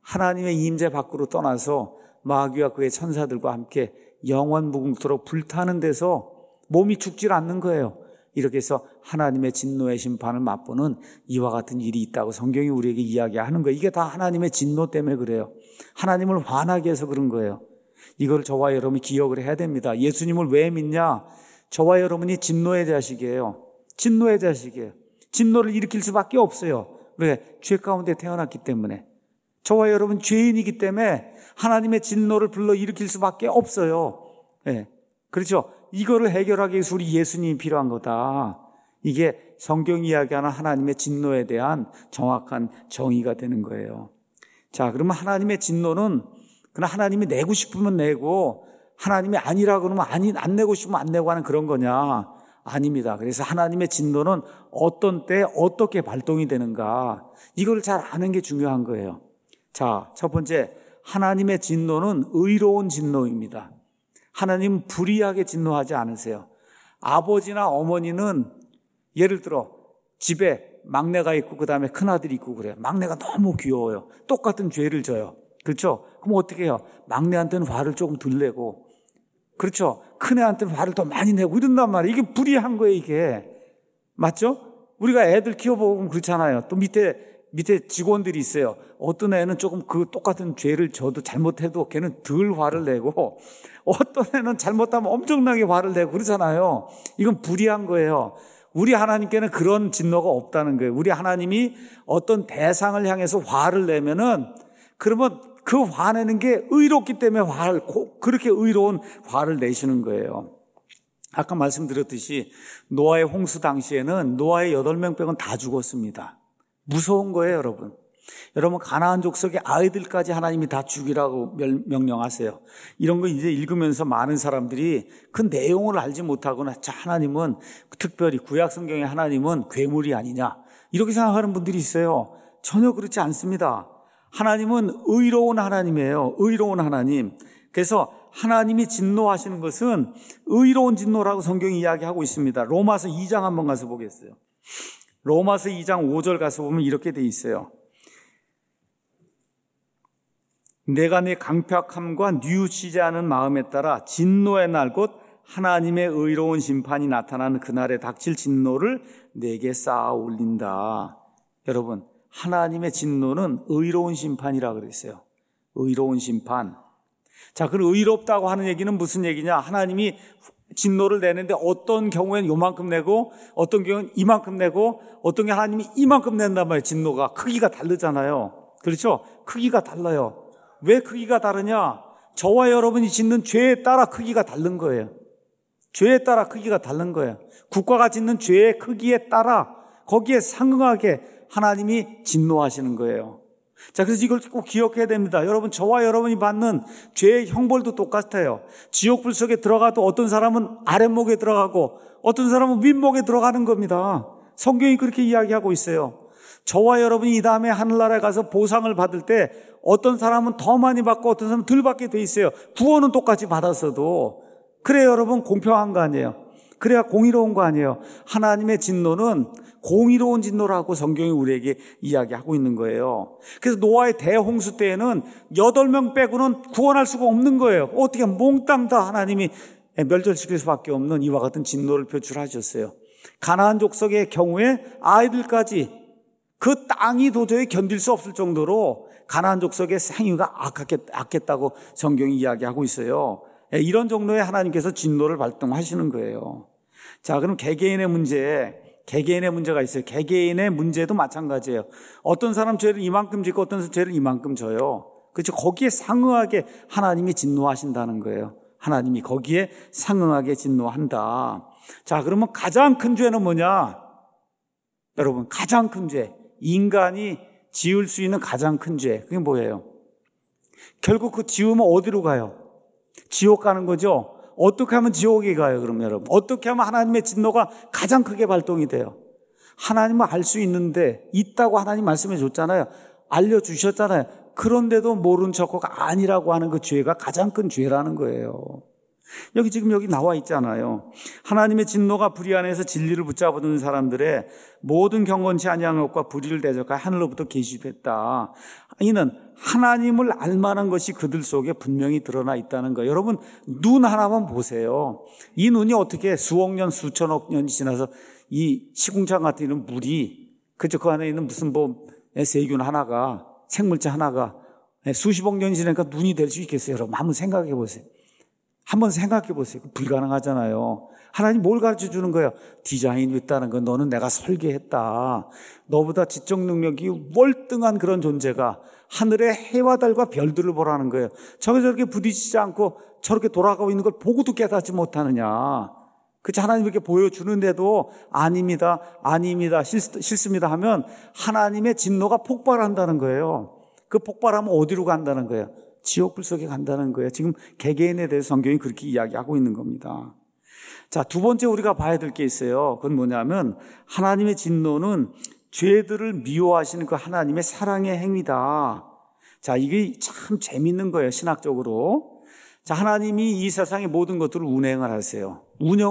Speaker 1: 하나님의 임재 밖으로 떠나서 마귀와 그의 천사들과 함께 영원 무궁토록 불타는 데서 몸이 죽질 않는 거예요. 이렇게 해서 하나님의 진노의 심판을 맛보는 이와 같은 일이 있다고 성경이 우리에게 이야기하는 거예요. 이게 다 하나님의 진노 때문에 그래요. 하나님을 화나게 해서 그런 거예요. 이걸 저와 여러분이 기억을 해야 됩니다. 예수님을 왜 믿냐? 저와 여러분이 진노의 자식이에요. 진노의 자식이에요. 진노를 일으킬 수밖에 없어요. 왜? 죄 가운데 태어났기 때문에. 저와 여러분 죄인이기 때문에 하나님의 진노를 불러 일으킬 수밖에 없어요. 네. 그렇죠? 이거를 해결하기 위해서 우리 예수님이 필요한 거다. 이게 성경이 이야기하는 하나님의 진노에 대한 정확한 정의가 되는 거예요. 자, 그러면 하나님의 진노는 그냥 하나님이 내고 싶으면 내고 하나님이 아니라 그러면 안 내고 싶으면 안 내고 하는 그런 거냐? 아닙니다. 그래서 하나님의 진노는 어떤 때 어떻게 발동이 되는가? 이걸 잘 아는 게 중요한 거예요. 자, 첫 번째, 하나님의 진노는 의로운 진노입니다. 하나님은 불의하게 진노하지 않으세요. 아버지나 어머니는 예를 들어 집에 막내가 있고 그 다음에 큰아들이 있고 그래요. 막내가 너무 귀여워요. 똑같은 죄를 져요. 그렇죠? 그럼 어떻게 해요? 막내한테는 화를 조금 덜 내고, 그렇죠? 큰애한테는 화를 더 많이 내고 이런단 말이에요. 이게 불의한 거예요, 이게. 맞죠? 우리가 애들 키워보면 그렇잖아요. 또 밑에 직원들이 있어요. 어떤 애는 조금 그 똑같은 죄를 져도 잘못해도 걔는 덜 화를 내고, 어떤 애는 잘못하면 엄청나게 화를 내고 그러잖아요. 이건 불의한 거예요. 우리 하나님께는 그런 진노가 없다는 거예요. 우리 하나님이 어떤 대상을 향해서 화를 내면은, 그러면 그 화내는 게 의롭기 때문에 그렇게 의로운 화를 내시는 거예요. 아까 말씀드렸듯이 노아의 홍수 당시에는 노아의 8명 빼고는 다 죽었습니다. 무서운 거예요, 여러분. 여러분, 가나안 족속의 아이들까지 하나님이 다 죽이라고 명령하세요. 이런 거 이제 읽으면서 많은 사람들이 그 내용을 알지 못하거나, 자, 하나님은 특별히 구약 성경의 하나님은 괴물이 아니냐, 이렇게 생각하는 분들이 있어요. 전혀 그렇지 않습니다. 하나님은 의로운 하나님이에요. 의로운 하나님. 그래서 하나님이 진노하시는 것은 의로운 진노라고 성경이 이야기하고 있습니다. 로마서 2장 한번 가서 보겠어요. 로마서 2장 5절 가서 보면 이렇게 돼 있어요. 내가 내 강팍함과 뉘우치지 않은 마음에 따라 진노의 날 곧 하나님의 의로운 심판이 나타나는 그날에 닥칠 진노를 내게 쌓아 올린다. 여러분, 하나님의 진노는 의로운 심판이라고 그랬어요. 의로운 심판. 자, 그럼 의롭다고 하는 얘기는 무슨 얘기냐? 하나님이 진노를 내는데 어떤 경우에는 요만큼 내고 어떤 경우는 이만큼 내고 어떤 경우는 하나님이 이만큼 낸단 말이에요. 진노가 크기가 다르잖아요. 그렇죠? 크기가 달라요. 왜 크기가 다르냐? 저와 여러분이 짓는 죄에 따라 크기가 다른 거예요. 죄에 따라 크기가 다른 거예요. 국가가 짓는 죄의 크기에 따라 거기에 상응하게 하나님이 진노하시는 거예요. 자, 그래서 이걸 꼭 기억해야 됩니다. 여러분, 저와 여러분이 받는 죄의 형벌도 똑같아요. 지옥불 속에 들어가도 어떤 사람은 아랫목에 들어가고 어떤 사람은 윗목에 들어가는 겁니다. 성경이 그렇게 이야기하고 있어요. 저와 여러분이 이 다음에 하늘나라에 가서 보상을 받을 때 어떤 사람은 더 많이 받고 어떤 사람은 덜 받게 돼 있어요. 구원은 똑같이 받았어도. 그래야 여러분 공평한 거 아니에요. 그래야 공의로운 거 아니에요. 하나님의 진노는 공의로운 진노라고 성경이 우리에게 이야기하고 있는 거예요. 그래서 노아의 대홍수 때에는 8명 빼고는 구원할 수가 없는 거예요. 어떻게 몽땅 다 하나님이 멸절시킬 수밖에 없는 이와 같은 진노를 표출하셨어요. 가나안 족속의 경우에 아이들까지 그 땅이 도저히 견딜 수 없을 정도로 가나안 족속의 생유가 악했다고 성경이 이야기하고 있어요. 이런 정도의 하나님께서 진노를 발동하시는 거예요. 자, 그럼 개개인의 문제가 있어요. 개개인의 문제도 마찬가지예요. 어떤 사람 죄를 이만큼 짓고 어떤 사람 죄를 이만큼 져요. 그렇죠? 거기에 상응하게 하나님이 진노하신다는 거예요. 하나님이 거기에 상응하게 진노한다. 자, 그러면 가장 큰 죄는 뭐냐? 여러분, 가장 큰 죄. 인간이 지을 수 있는 가장 큰 죄. 그게 뭐예요? 결국 그 지으면 어디로 가요? 지옥 가는 거죠? 어떻게 하면 지옥에 가요, 그럼 여러분? 어떻게 하면 하나님의 진노가 가장 크게 발동이 돼요? 하나님은 알 수 있는데, 있다고 하나님 말씀해 줬잖아요. 알려주셨잖아요. 그런데도 모른 척하고 아니라고 하는 그 죄가 가장 큰 죄라는 거예요. 여기 나와 있잖아요. 하나님의 진노가 불의 안에서 진리를 붙잡아두는 사람들의 모든 경건치 아니한 것과 불의를 대적하여 하늘로부터 계시됐다. 이는 하나님을 알만한 것이 그들 속에 분명히 드러나 있다는 거예요. 여러분, 눈 하나만 보세요. 이 눈이 어떻게 수억 년, 수천억 년이 지나서 이 시궁창 같은 이런 물이, 그죠? 그 안에 있는 무슨 세균 하나가, 생물체 하나가 수십억 년이 지나니까 눈이 될 수 있겠어요? 여러분, 한번 생각해 보세요. 한번 생각해 보세요. 불가능하잖아요. 하나님 뭘 가르쳐 주는 거예요? 디자인이 있다는 건 너는 내가 설계했다. 너보다 지적 능력이 월등한 그런 존재가 하늘의 해와 달과 별들을 보라는 거예요. 저렇게 부딪히지 않고 저렇게 돌아가고 있는 걸 보고도 깨닫지 못하느냐. 그치? 하나님 이렇게 보여주는데도 아닙니다, 싫습니다 하면 하나님의 진노가 폭발한다는 거예요. 그 폭발하면 어디로 간다는 거예요? 지옥불 속에 간다는 거예요. 지금 개개인에 대해서 성경이 그렇게 이야기하고 있는 겁니다. 자, 두 번째 우리가 봐야 될 게 있어요. 그건 뭐냐면 하나님의 진노는 죄들을 미워하시는 그 하나님의 사랑의 행위다. 자, 이게 참 재밌는 거예요, 신학적으로. 자, 하나님이 이 세상의 모든 것들을 운영을 하세요.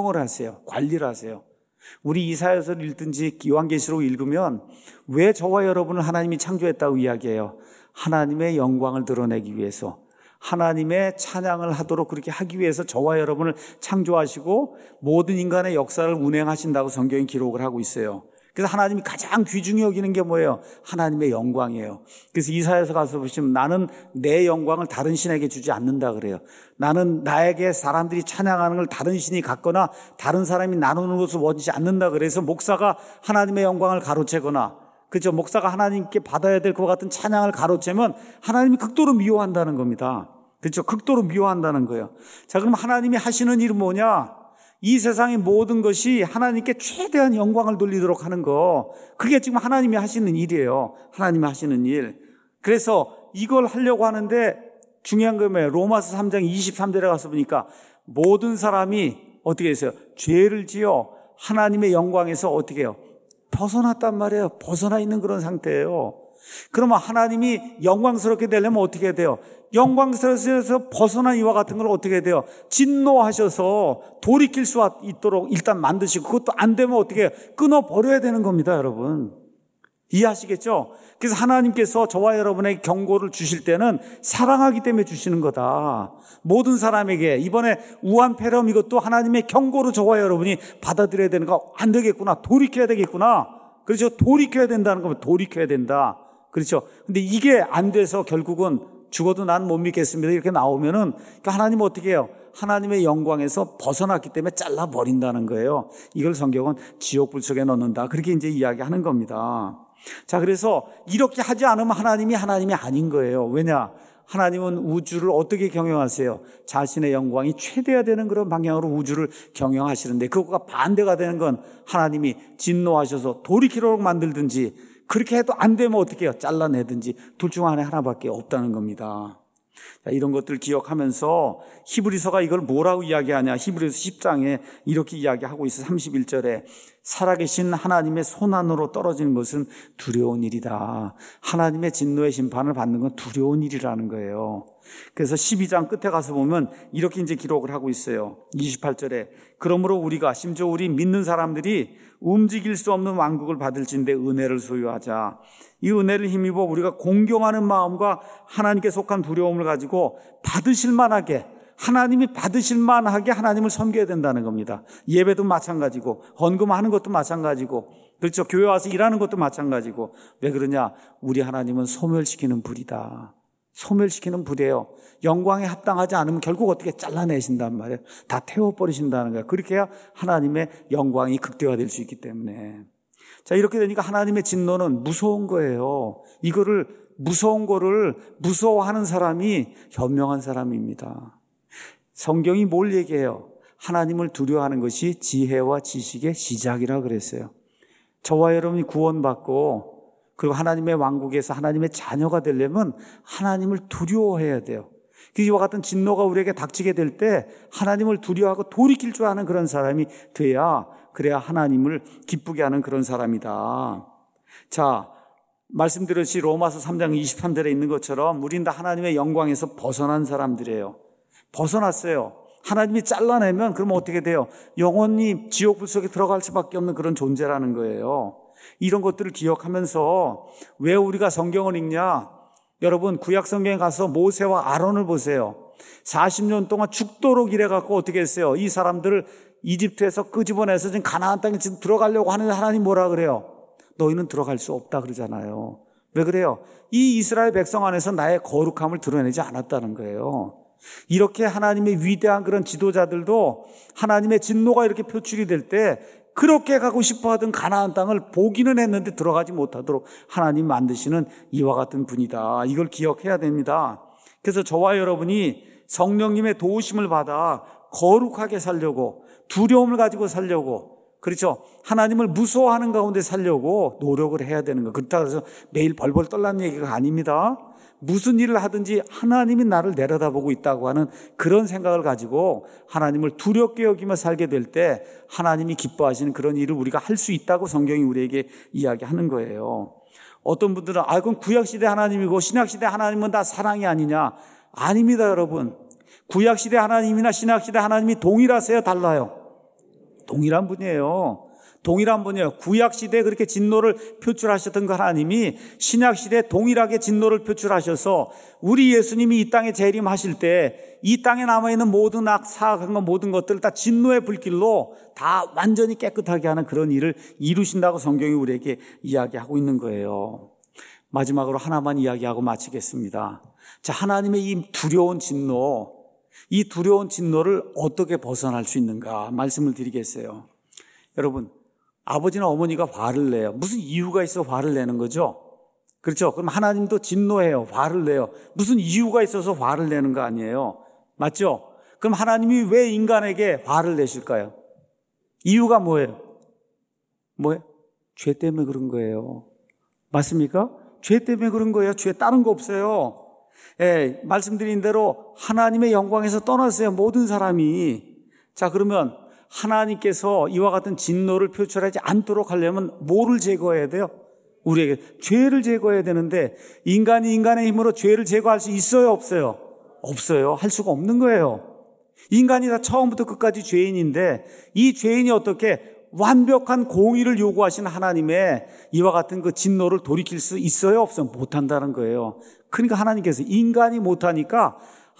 Speaker 1: 관리를 하세요. 우리 이사야서를 읽든지 요한계시록 읽으면 왜 저와 여러분을 하나님이 창조했다고 이야기해요? 하나님의 영광을 드러내기 위해서, 하나님의 찬양을 하도록 그렇게 하기 위해서 저와 여러분을 창조하시고 모든 인간의 역사를 운행하신다고 성경이 기록을 하고 있어요. 그래서 하나님이 가장 귀중히 여기는 게 뭐예요? 하나님의 영광이에요. 그래서 이사야서 가서 보시면 나는 내 영광을 다른 신에게 주지 않는다 그래요. 나는 나에게 사람들이 찬양하는 걸 다른 신이 갖거나 다른 사람이 나누는 것을 원치 않는다 그래서 목사가 하나님의 영광을 가로채거나, 그죠? 목사가 하나님께 받아야 될 것 같은 찬양을 가로채면 하나님이 극도로 미워한다는 겁니다. 그렇죠? 극도로 미워한다는 거예요. 자, 그럼 하나님이 하시는 일은 뭐냐? 이 세상의 모든 것이 하나님께 최대한 영광을 돌리도록 하는 거. 그게 지금 하나님이 하시는 일이에요. 하나님이 하시는 일. 그래서 이걸 하려고 하는데 중요한 건 뭐예요? 로마서 3장 23절에 가서 보니까 모든 사람이 어떻게 했어요? 죄를 지어 하나님의 영광에서 어떻게 해요? 벗어났단 말이에요. 벗어나 있는 그런 상태예요. 그러면 하나님이 영광스럽게 되려면 어떻게 해야 돼요? 영광스러워서 벗어난 이와 같은 걸 어떻게 해야 돼요? 진노하셔서 돌이킬 수 있도록 일단 만드시고, 그것도 안 되면 어떻게 해요? 끊어버려야 되는 겁니다, 여러분. 이해하시겠죠? 그래서 하나님께서 저와 여러분에게 경고를 주실 때는 사랑하기 때문에 주시는 거다. 모든 사람에게 이번에 우한 폐렴 이것도 하나님의 경고로 저와 여러분이 받아들여야 되는 거. 안 되겠구나. 돌이켜야 되겠구나. 그렇죠? 돌이켜야 된다는 거면 돌이켜야 된다. 그렇죠? 근데 이게 안 돼서 결국은 죽어도 난 못 믿겠습니다. 이렇게 나오면은 하나님은 어떻게 해요? 하나님의 영광에서 벗어났기 때문에 잘라버린다는 거예요. 이걸 성경은 지옥불 속에 넣는다. 그렇게 이제 이야기하는 겁니다. 자, 그래서 이렇게 하지 않으면 하나님이 아닌 거예요. 왜냐? 하나님은 우주를 어떻게 경영하세요? 자신의 영광이 최대화되는 그런 방향으로 우주를 경영하시는데, 그것과 반대가 되는 건 하나님이 진노하셔서 돌이키도록 만들든지, 그렇게 해도 안 되면 어떻게 해요? 잘라내든지, 둘 중 하나밖에 없다는 겁니다. 자, 이런 것들 기억하면서 히브리서가 이걸 뭐라고 이야기하냐? 히브리서 10장에 이렇게 이야기하고 있어요. 31절에 살아계신 하나님의 손안으로 떨어지는 것은 두려운 일이다. 하나님의 진노의 심판을 받는 건 두려운 일이라는 거예요. 그래서 12장 끝에 가서 보면 이렇게 이제 기록을 하고 있어요. 28절에 그러므로 우리가, 심지어 우리 믿는 사람들이 움직일 수 없는 왕국을 받을진대 은혜를 소유하자. 이 은혜를 힘입어 우리가 공경하는 마음과 하나님께 속한 두려움을 가지고 받으실 만하게, 하나님이 받으실 만하게 하나님을 섬겨야 된다는 겁니다. 예배도 마찬가지고, 헌금하는 것도 마찬가지고, 그렇죠? 교회 와서 일하는 것도 마찬가지고. 왜 그러냐? 우리 하나님은 소멸시키는 불이다. 소멸시키는 불이에요. 영광에 합당하지 않으면 결국 어떻게 잘라내신단 말이에요. 다 태워버리신다는 거예요. 그렇게 해야 하나님의 영광이 극대화될 수 있기 때문에. 자, 이렇게 되니까 하나님의 진노는 무서운 거예요. 무서운 거를 무서워하는 사람이 현명한 사람입니다. 성경이 뭘 얘기해요? 하나님을 두려워하는 것이 지혜와 지식의 시작이라 그랬어요. 저와 여러분이 구원받고 그리고 하나님의 왕국에서 하나님의 자녀가 되려면 하나님을 두려워해야 돼요. 이와 같은 진노가 우리에게 닥치게 될 때 하나님을 두려워하고 돌이킬 줄 아는 그런 사람이 그래야 하나님을 기쁘게 하는 그런 사람이다. 자, 말씀드렸듯이 로마서 3장 23절에 있는 것처럼 우린 다 하나님의 영광에서 벗어난 사람들이에요. 벗어났어요. 하나님이 잘라내면 그러면 어떻게 돼요? 영원히 지옥불 속에 들어갈 수밖에 없는 그런 존재라는 거예요. 이런 것들을 기억하면서 왜 우리가 성경을 읽냐? 여러분, 구약 성경에 가서 모세와 아론을 보세요. 40년 동안 죽도록 일해갖고 어떻게 했어요? 이 사람들을 이집트에서 끄집어내서 지금 가나안 땅에 지금 들어가려고 하는데 하나님 뭐라 그래요? 너희는 들어갈 수 없다 그러잖아요. 왜 그래요? 이 이스라엘 백성 안에서 나의 거룩함을 드러내지 않았다는 거예요. 이렇게 하나님의 위대한 그런 지도자들도 하나님의 진노가 이렇게 표출이 될 때 그렇게 가고 싶어하던 가나안 땅을 보기는 했는데 들어가지 못하도록 하나님 만드시는 이와 같은 분이다. 이걸 기억해야 됩니다. 그래서 저와 여러분이 성령님의 도우심을 받아 거룩하게 살려고, 두려움을 가지고 살려고, 그렇죠, 하나님을 무서워하는 가운데 살려고 노력을 해야 되는 거. 그렇다고 해서 매일 벌벌 떨라는 얘기가 아닙니다. 무슨 일을 하든지 하나님이 나를 내려다보고 있다고 하는 그런 생각을 가지고 하나님을 두렵게 여기며 살게 될 때 하나님이 기뻐하시는 그런 일을 우리가 할 수 있다고 성경이 우리에게 이야기하는 거예요. 어떤 분들은 그건 구약시대 하나님이고 신약시대 하나님은 다 사랑이 아니냐? 아닙니다, 여러분. 구약시대 하나님이나 신약시대 하나님이 동일하세요? 달라요? 동일한 분이에요. 동일한 분이에요. 구약시대에 그렇게 진노를 표출하셨던 그 하나님이 신약시대에 동일하게 진노를 표출하셔서 우리 예수님이 이 땅에 재림하실 때 이 땅에 남아있는 모든 사악한 것, 모든 것들을 다 진노의 불길로 다 완전히 깨끗하게 하는 그런 일을 이루신다고 성경이 우리에게 이야기하고 있는 거예요. 마지막으로 하나만 이야기하고 마치겠습니다. 자, 하나님의 이 두려운 진노, 이 두려운 진노를 어떻게 벗어날 수 있는가 말씀을 드리겠어요. 여러분, 아버지나 어머니가 화를 내요. 무슨 이유가 있어 화를 내는 거죠? 그렇죠? 그럼 하나님도 진노해요. 화를 내요. 무슨 이유가 있어서 화를 내는 거 아니에요? 맞죠? 그럼 하나님이 왜 인간에게 화를 내실까요? 이유가 뭐예요? 뭐예요? 죄 때문에 그런 거예요. 맞습니까? 죄 때문에 그런 거예요. 죄 다른 거 없어요. 예, 말씀드린 대로 하나님의 영광에서 떠났어요. 모든 사람이. 자, 그러면 하나님께서 이와 같은 진노를 표출하지 않도록 하려면 뭐를 제거해야 돼요? 우리에게 죄를 제거해야 되는데 인간이 인간의 힘으로 죄를 제거할 수 있어요? 없어요? 없어요. 할 수가 없는 거예요. 인간이 다 처음부터 끝까지 죄인인데 이 죄인이 어떻게 완벽한 공의를 요구하시는 하나님의 이와 같은 그 진노를 돌이킬 수 있어요? 없어요? 못한다는 거예요. 그러니까 하나님께서, 인간이 못하니까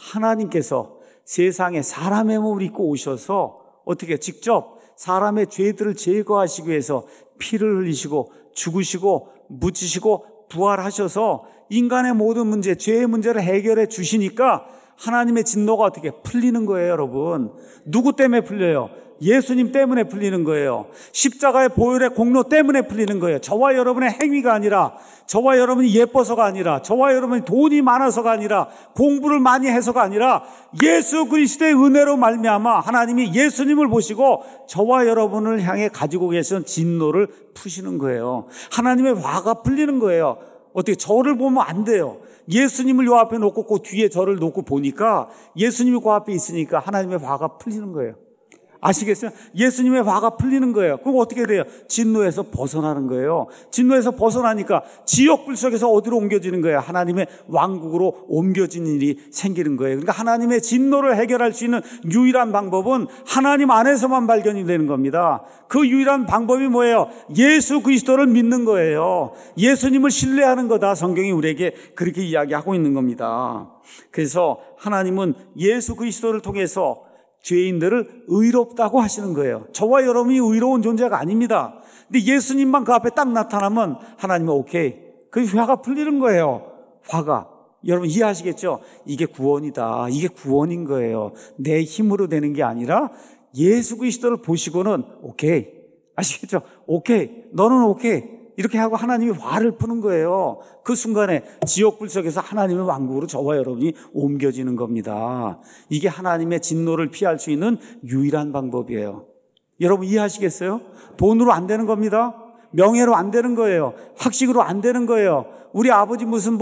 Speaker 1: 하나님께서 세상에 사람의 몸을 입고 오셔서 어떻게 직접 사람의 죄들을 제거하시기 위해서 피를 흘리시고 죽으시고 묻히시고 부활하셔서 인간의 모든 문제, 죄의 문제를 해결해 주시니까 하나님의 진노가 어떻게 풀리는 거예요, 여러분. 누구 때문에 풀려요? 예수님 때문에 풀리는 거예요. 십자가의 보혈의 공로 때문에 풀리는 거예요. 저와 여러분의 행위가 아니라, 저와 여러분이 예뻐서가 아니라, 저와 여러분이 돈이 많아서가 아니라, 공부를 많이 해서가 아니라 예수 그리스도의 은혜로 말미암아 하나님이 예수님을 보시고 저와 여러분을 향해 가지고 계신 진노를 푸시는 거예요. 하나님의 화가 풀리는 거예요. 어떻게 저를 보면 안 돼요. 예수님을 요 앞에 놓고 그 뒤에 저를 놓고 보니까 예수님이 그 앞에 있으니까 하나님의 화가 풀리는 거예요. 아시겠어요? 예수님의 화가 풀리는 거예요. 그럼 어떻게 돼요? 진노에서 벗어나는 거예요. 진노에서 벗어나니까 지옥불 속에서 어디로 옮겨지는 거예요? 하나님의 왕국으로 옮겨지는 일이 생기는 거예요. 그러니까 하나님의 진노를 해결할 수 있는 유일한 방법은 하나님 안에서만 발견이 되는 겁니다. 그 유일한 방법이 뭐예요? 예수 그리스도를 믿는 거예요. 예수님을 신뢰하는 거다. 성경이 우리에게 그렇게 이야기하고 있는 겁니다. 그래서 하나님은 예수 그리스도를 통해서 죄인들을 의롭다고 하시는 거예요. 저와 여러분이 의로운 존재가 아닙니다. 근데 예수님만 그 앞에 딱 나타나면 하나님은 오케이. 그 화가 풀리는 거예요. 화가. 여러분 이해하시겠죠? 이게 구원이다. 이게 구원인 거예요. 내 힘으로 되는 게 아니라 예수 그리스도를 보시고는 오케이. 아시겠죠? 오케이. 너는 오케이. 이렇게 하고 하나님이 화를 푸는 거예요. 그 순간에 지옥불 속에서 하나님의 왕국으로 저와 여러분이 옮겨지는 겁니다. 이게 하나님의 진노를 피할 수 있는 유일한 방법이에요. 여러분 이해하시겠어요? 돈으로 안 되는 겁니다. 명예로 안 되는 거예요. 학식으로 안 되는 거예요. 우리 아버지 무슨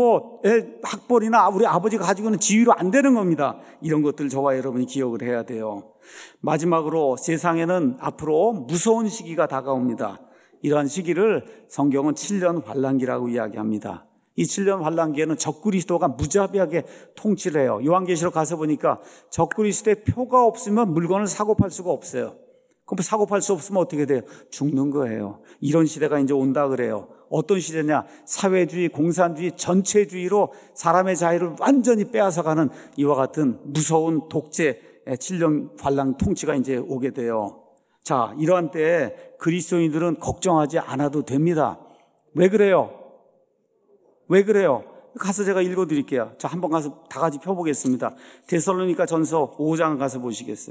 Speaker 1: 학벌이나 우리 아버지가 가지고 있는 지위로 안 되는 겁니다. 이런 것들 저와 여러분이 기억을 해야 돼요. 마지막으로 세상에는 앞으로 무서운 시기가 다가옵니다. 이러한 시기를 성경은 7년 환란기라고 이야기합니다. 이 7년 환란기에는 적그리스도가 무자비하게 통치를 해요. 요한계시록 가서 보니까 적그리스도의 표가 없으면 물건을 사고 팔 수가 없어요. 그럼 사고 팔 수 없으면 어떻게 돼요? 죽는 거예요. 이런 시대가 이제 온다 그래요. 어떤 시대냐? 사회주의, 공산주의, 전체주의로 사람의 자유를 완전히 빼앗아가는 이와 같은 무서운 독재 7년 환란 통치가 이제 오게 돼요. 자, 이러한 때에 그리스도인들은 걱정하지 않아도 됩니다. 왜 그래요? 왜 그래요? 가서 제가 읽어드릴게요. 자, 한번 가서 다 같이 펴보겠습니다. 데살로니가 전서 5장 가서 보시겠어요?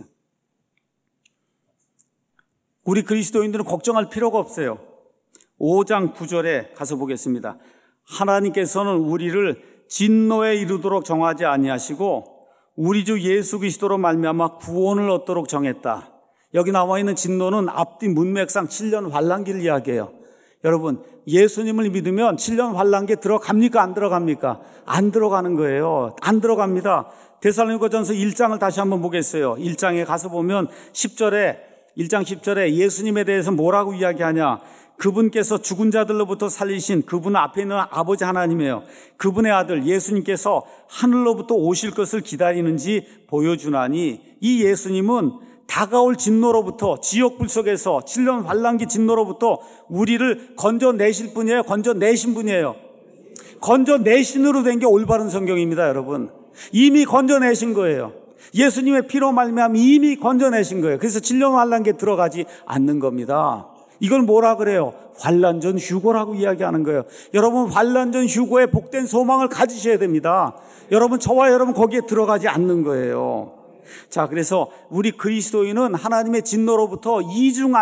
Speaker 1: 우리 그리스도인들은 걱정할 필요가 없어요. 5장 9절에 가서 보겠습니다. 하나님께서는 우리를 진노에 이르도록 정하지 아니하시고 우리 주 예수 그리스도로 말미암아 구원을 얻도록 정했다. 여기 나와 있는 진노는 앞뒤 문맥상 7년 환란기를 이야기해요. 여러분, 예수님을 믿으면 7년 환란기에 들어갑니까? 안 들어갑니까? 안 들어가는 거예요. 안 들어갑니다. 데살로니가전서 1장을 다시 한번 보겠어요. 1장에 가서 보면 1장 10절에 예수님에 대해서 뭐라고 이야기하냐? 그분께서 죽은 자들로부터 살리신 그분 앞에 있는 아버지 하나님이에요. 그분의 아들 예수님께서 하늘로부터 오실 것을 기다리는지 보여주나니 이 예수님은 다가올 진노로부터 지옥불 속에서 7년 환란기 진노로부터 우리를 건져내실 분이에요. 건져내신 분이에요. 건져내신으로 된 게 올바른 성경입니다. 여러분, 이미 건져내신 거예요. 예수님의 피로 말미암아 이미 건져내신 거예요. 그래서 7년 환란기에 들어가지 않는 겁니다. 이걸 뭐라 그래요? 환란전 휴고라고 이야기하는 거예요. 여러분, 환란전 휴고에 복된 소망을 가지셔야 됩니다. 여러분, 저와 여러분 거기에 들어가지 않는 거예요. 자, 그래서 우리 그리스도인은 하나님의 진노로부터 이중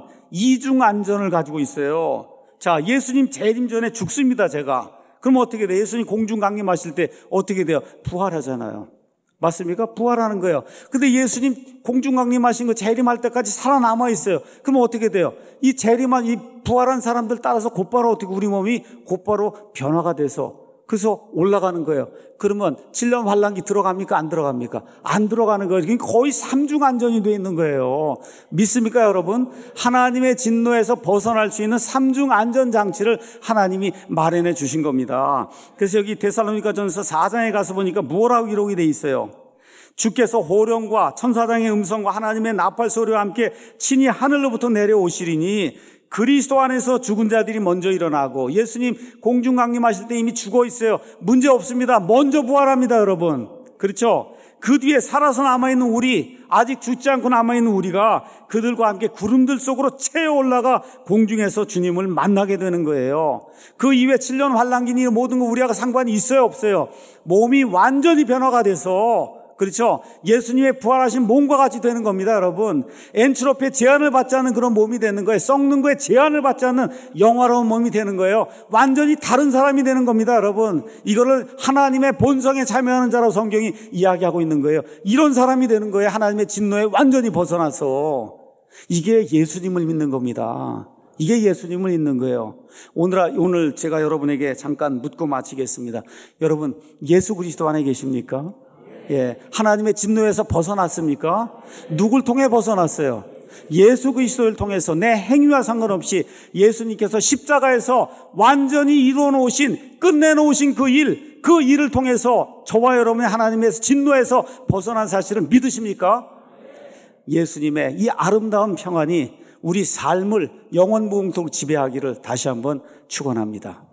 Speaker 1: 안전을 가지고 있어요. 자, 예수님 재림 전에 죽습니다, 제가. 그럼 어떻게 돼요? 예수님 공중 강림하실 때 어떻게 돼요? 부활하잖아요. 맞습니까? 부활하는 거예요. 근데 예수님 공중 강림하신 거 재림할 때까지 살아남아 있어요. 그럼 어떻게 돼요? 이 재림한 이 부활한 사람들 따라서 곧바로 어떻게 우리 몸이 곧바로 변화가 돼서 그래서 올라가는 거예요. 그러면 7년 환란기 들어갑니까? 안 들어갑니까? 안 들어가는 거예요. 그러니까 거의 삼중 안전이 되어 있는 거예요. 믿습니까, 여러분? 하나님의 진노에서 벗어날 수 있는 삼중 안전 장치를 하나님이 마련해 주신 겁니다. 그래서 여기 데살로니가전서 4장에 가서 보니까 뭐라고 기록이 돼 있어요? 주께서 호령과 천사장의 음성과 하나님의 나팔 소리와 함께 친히 하늘로부터 내려오시리니 그리스도 안에서 죽은 자들이 먼저 일어나고, 예수님 공중 강림하실 때 이미 죽어 있어요. 문제 없습니다. 먼저 부활합니다, 여러분. 그렇죠? 그 뒤에 살아서 남아있는 우리, 아직 죽지 않고 남아있는 우리가 그들과 함께 구름들 속으로 채어 올라가 공중에서 주님을 만나게 되는 거예요. 그 이후에 7년 환란기니 모든 거 우리하고 상관이 있어요, 없어요? 몸이 완전히 변화가 돼서, 그렇죠? 예수님의 부활하신 몸과 같이 되는 겁니다, 여러분. 엔트로피의 제한을 받지 않는 그런 몸이 되는 거예요. 썩는 거에 제한을 받지 않는 영화로운 몸이 되는 거예요. 완전히 다른 사람이 되는 겁니다, 여러분. 이거를 하나님의 본성에 참여하는 자라고 성경이 이야기하고 있는 거예요. 이런 사람이 되는 거예요. 하나님의 진노에 완전히 벗어나서. 이게 예수님을 믿는 겁니다. 이게 예수님을 믿는 거예요. 오늘 제가 여러분에게 잠깐 묻고 마치겠습니다. 여러분, 예수 그리스도 안에 계십니까? 예, 하나님의 진노에서 벗어났습니까? 누굴 통해 벗어났어요? 예수 그리스도를 통해서. 내 행위와 상관없이 예수님께서 십자가에서 완전히 이루어놓으신, 끝내놓으신 그 일을 통해서 저와 여러분의 하나님의 진노에서 벗어난 사실을 믿으십니까? 예수님의 이 아름다운 평안이 우리 삶을 영원무궁토록 지배하기를 다시 한번 축원합니다.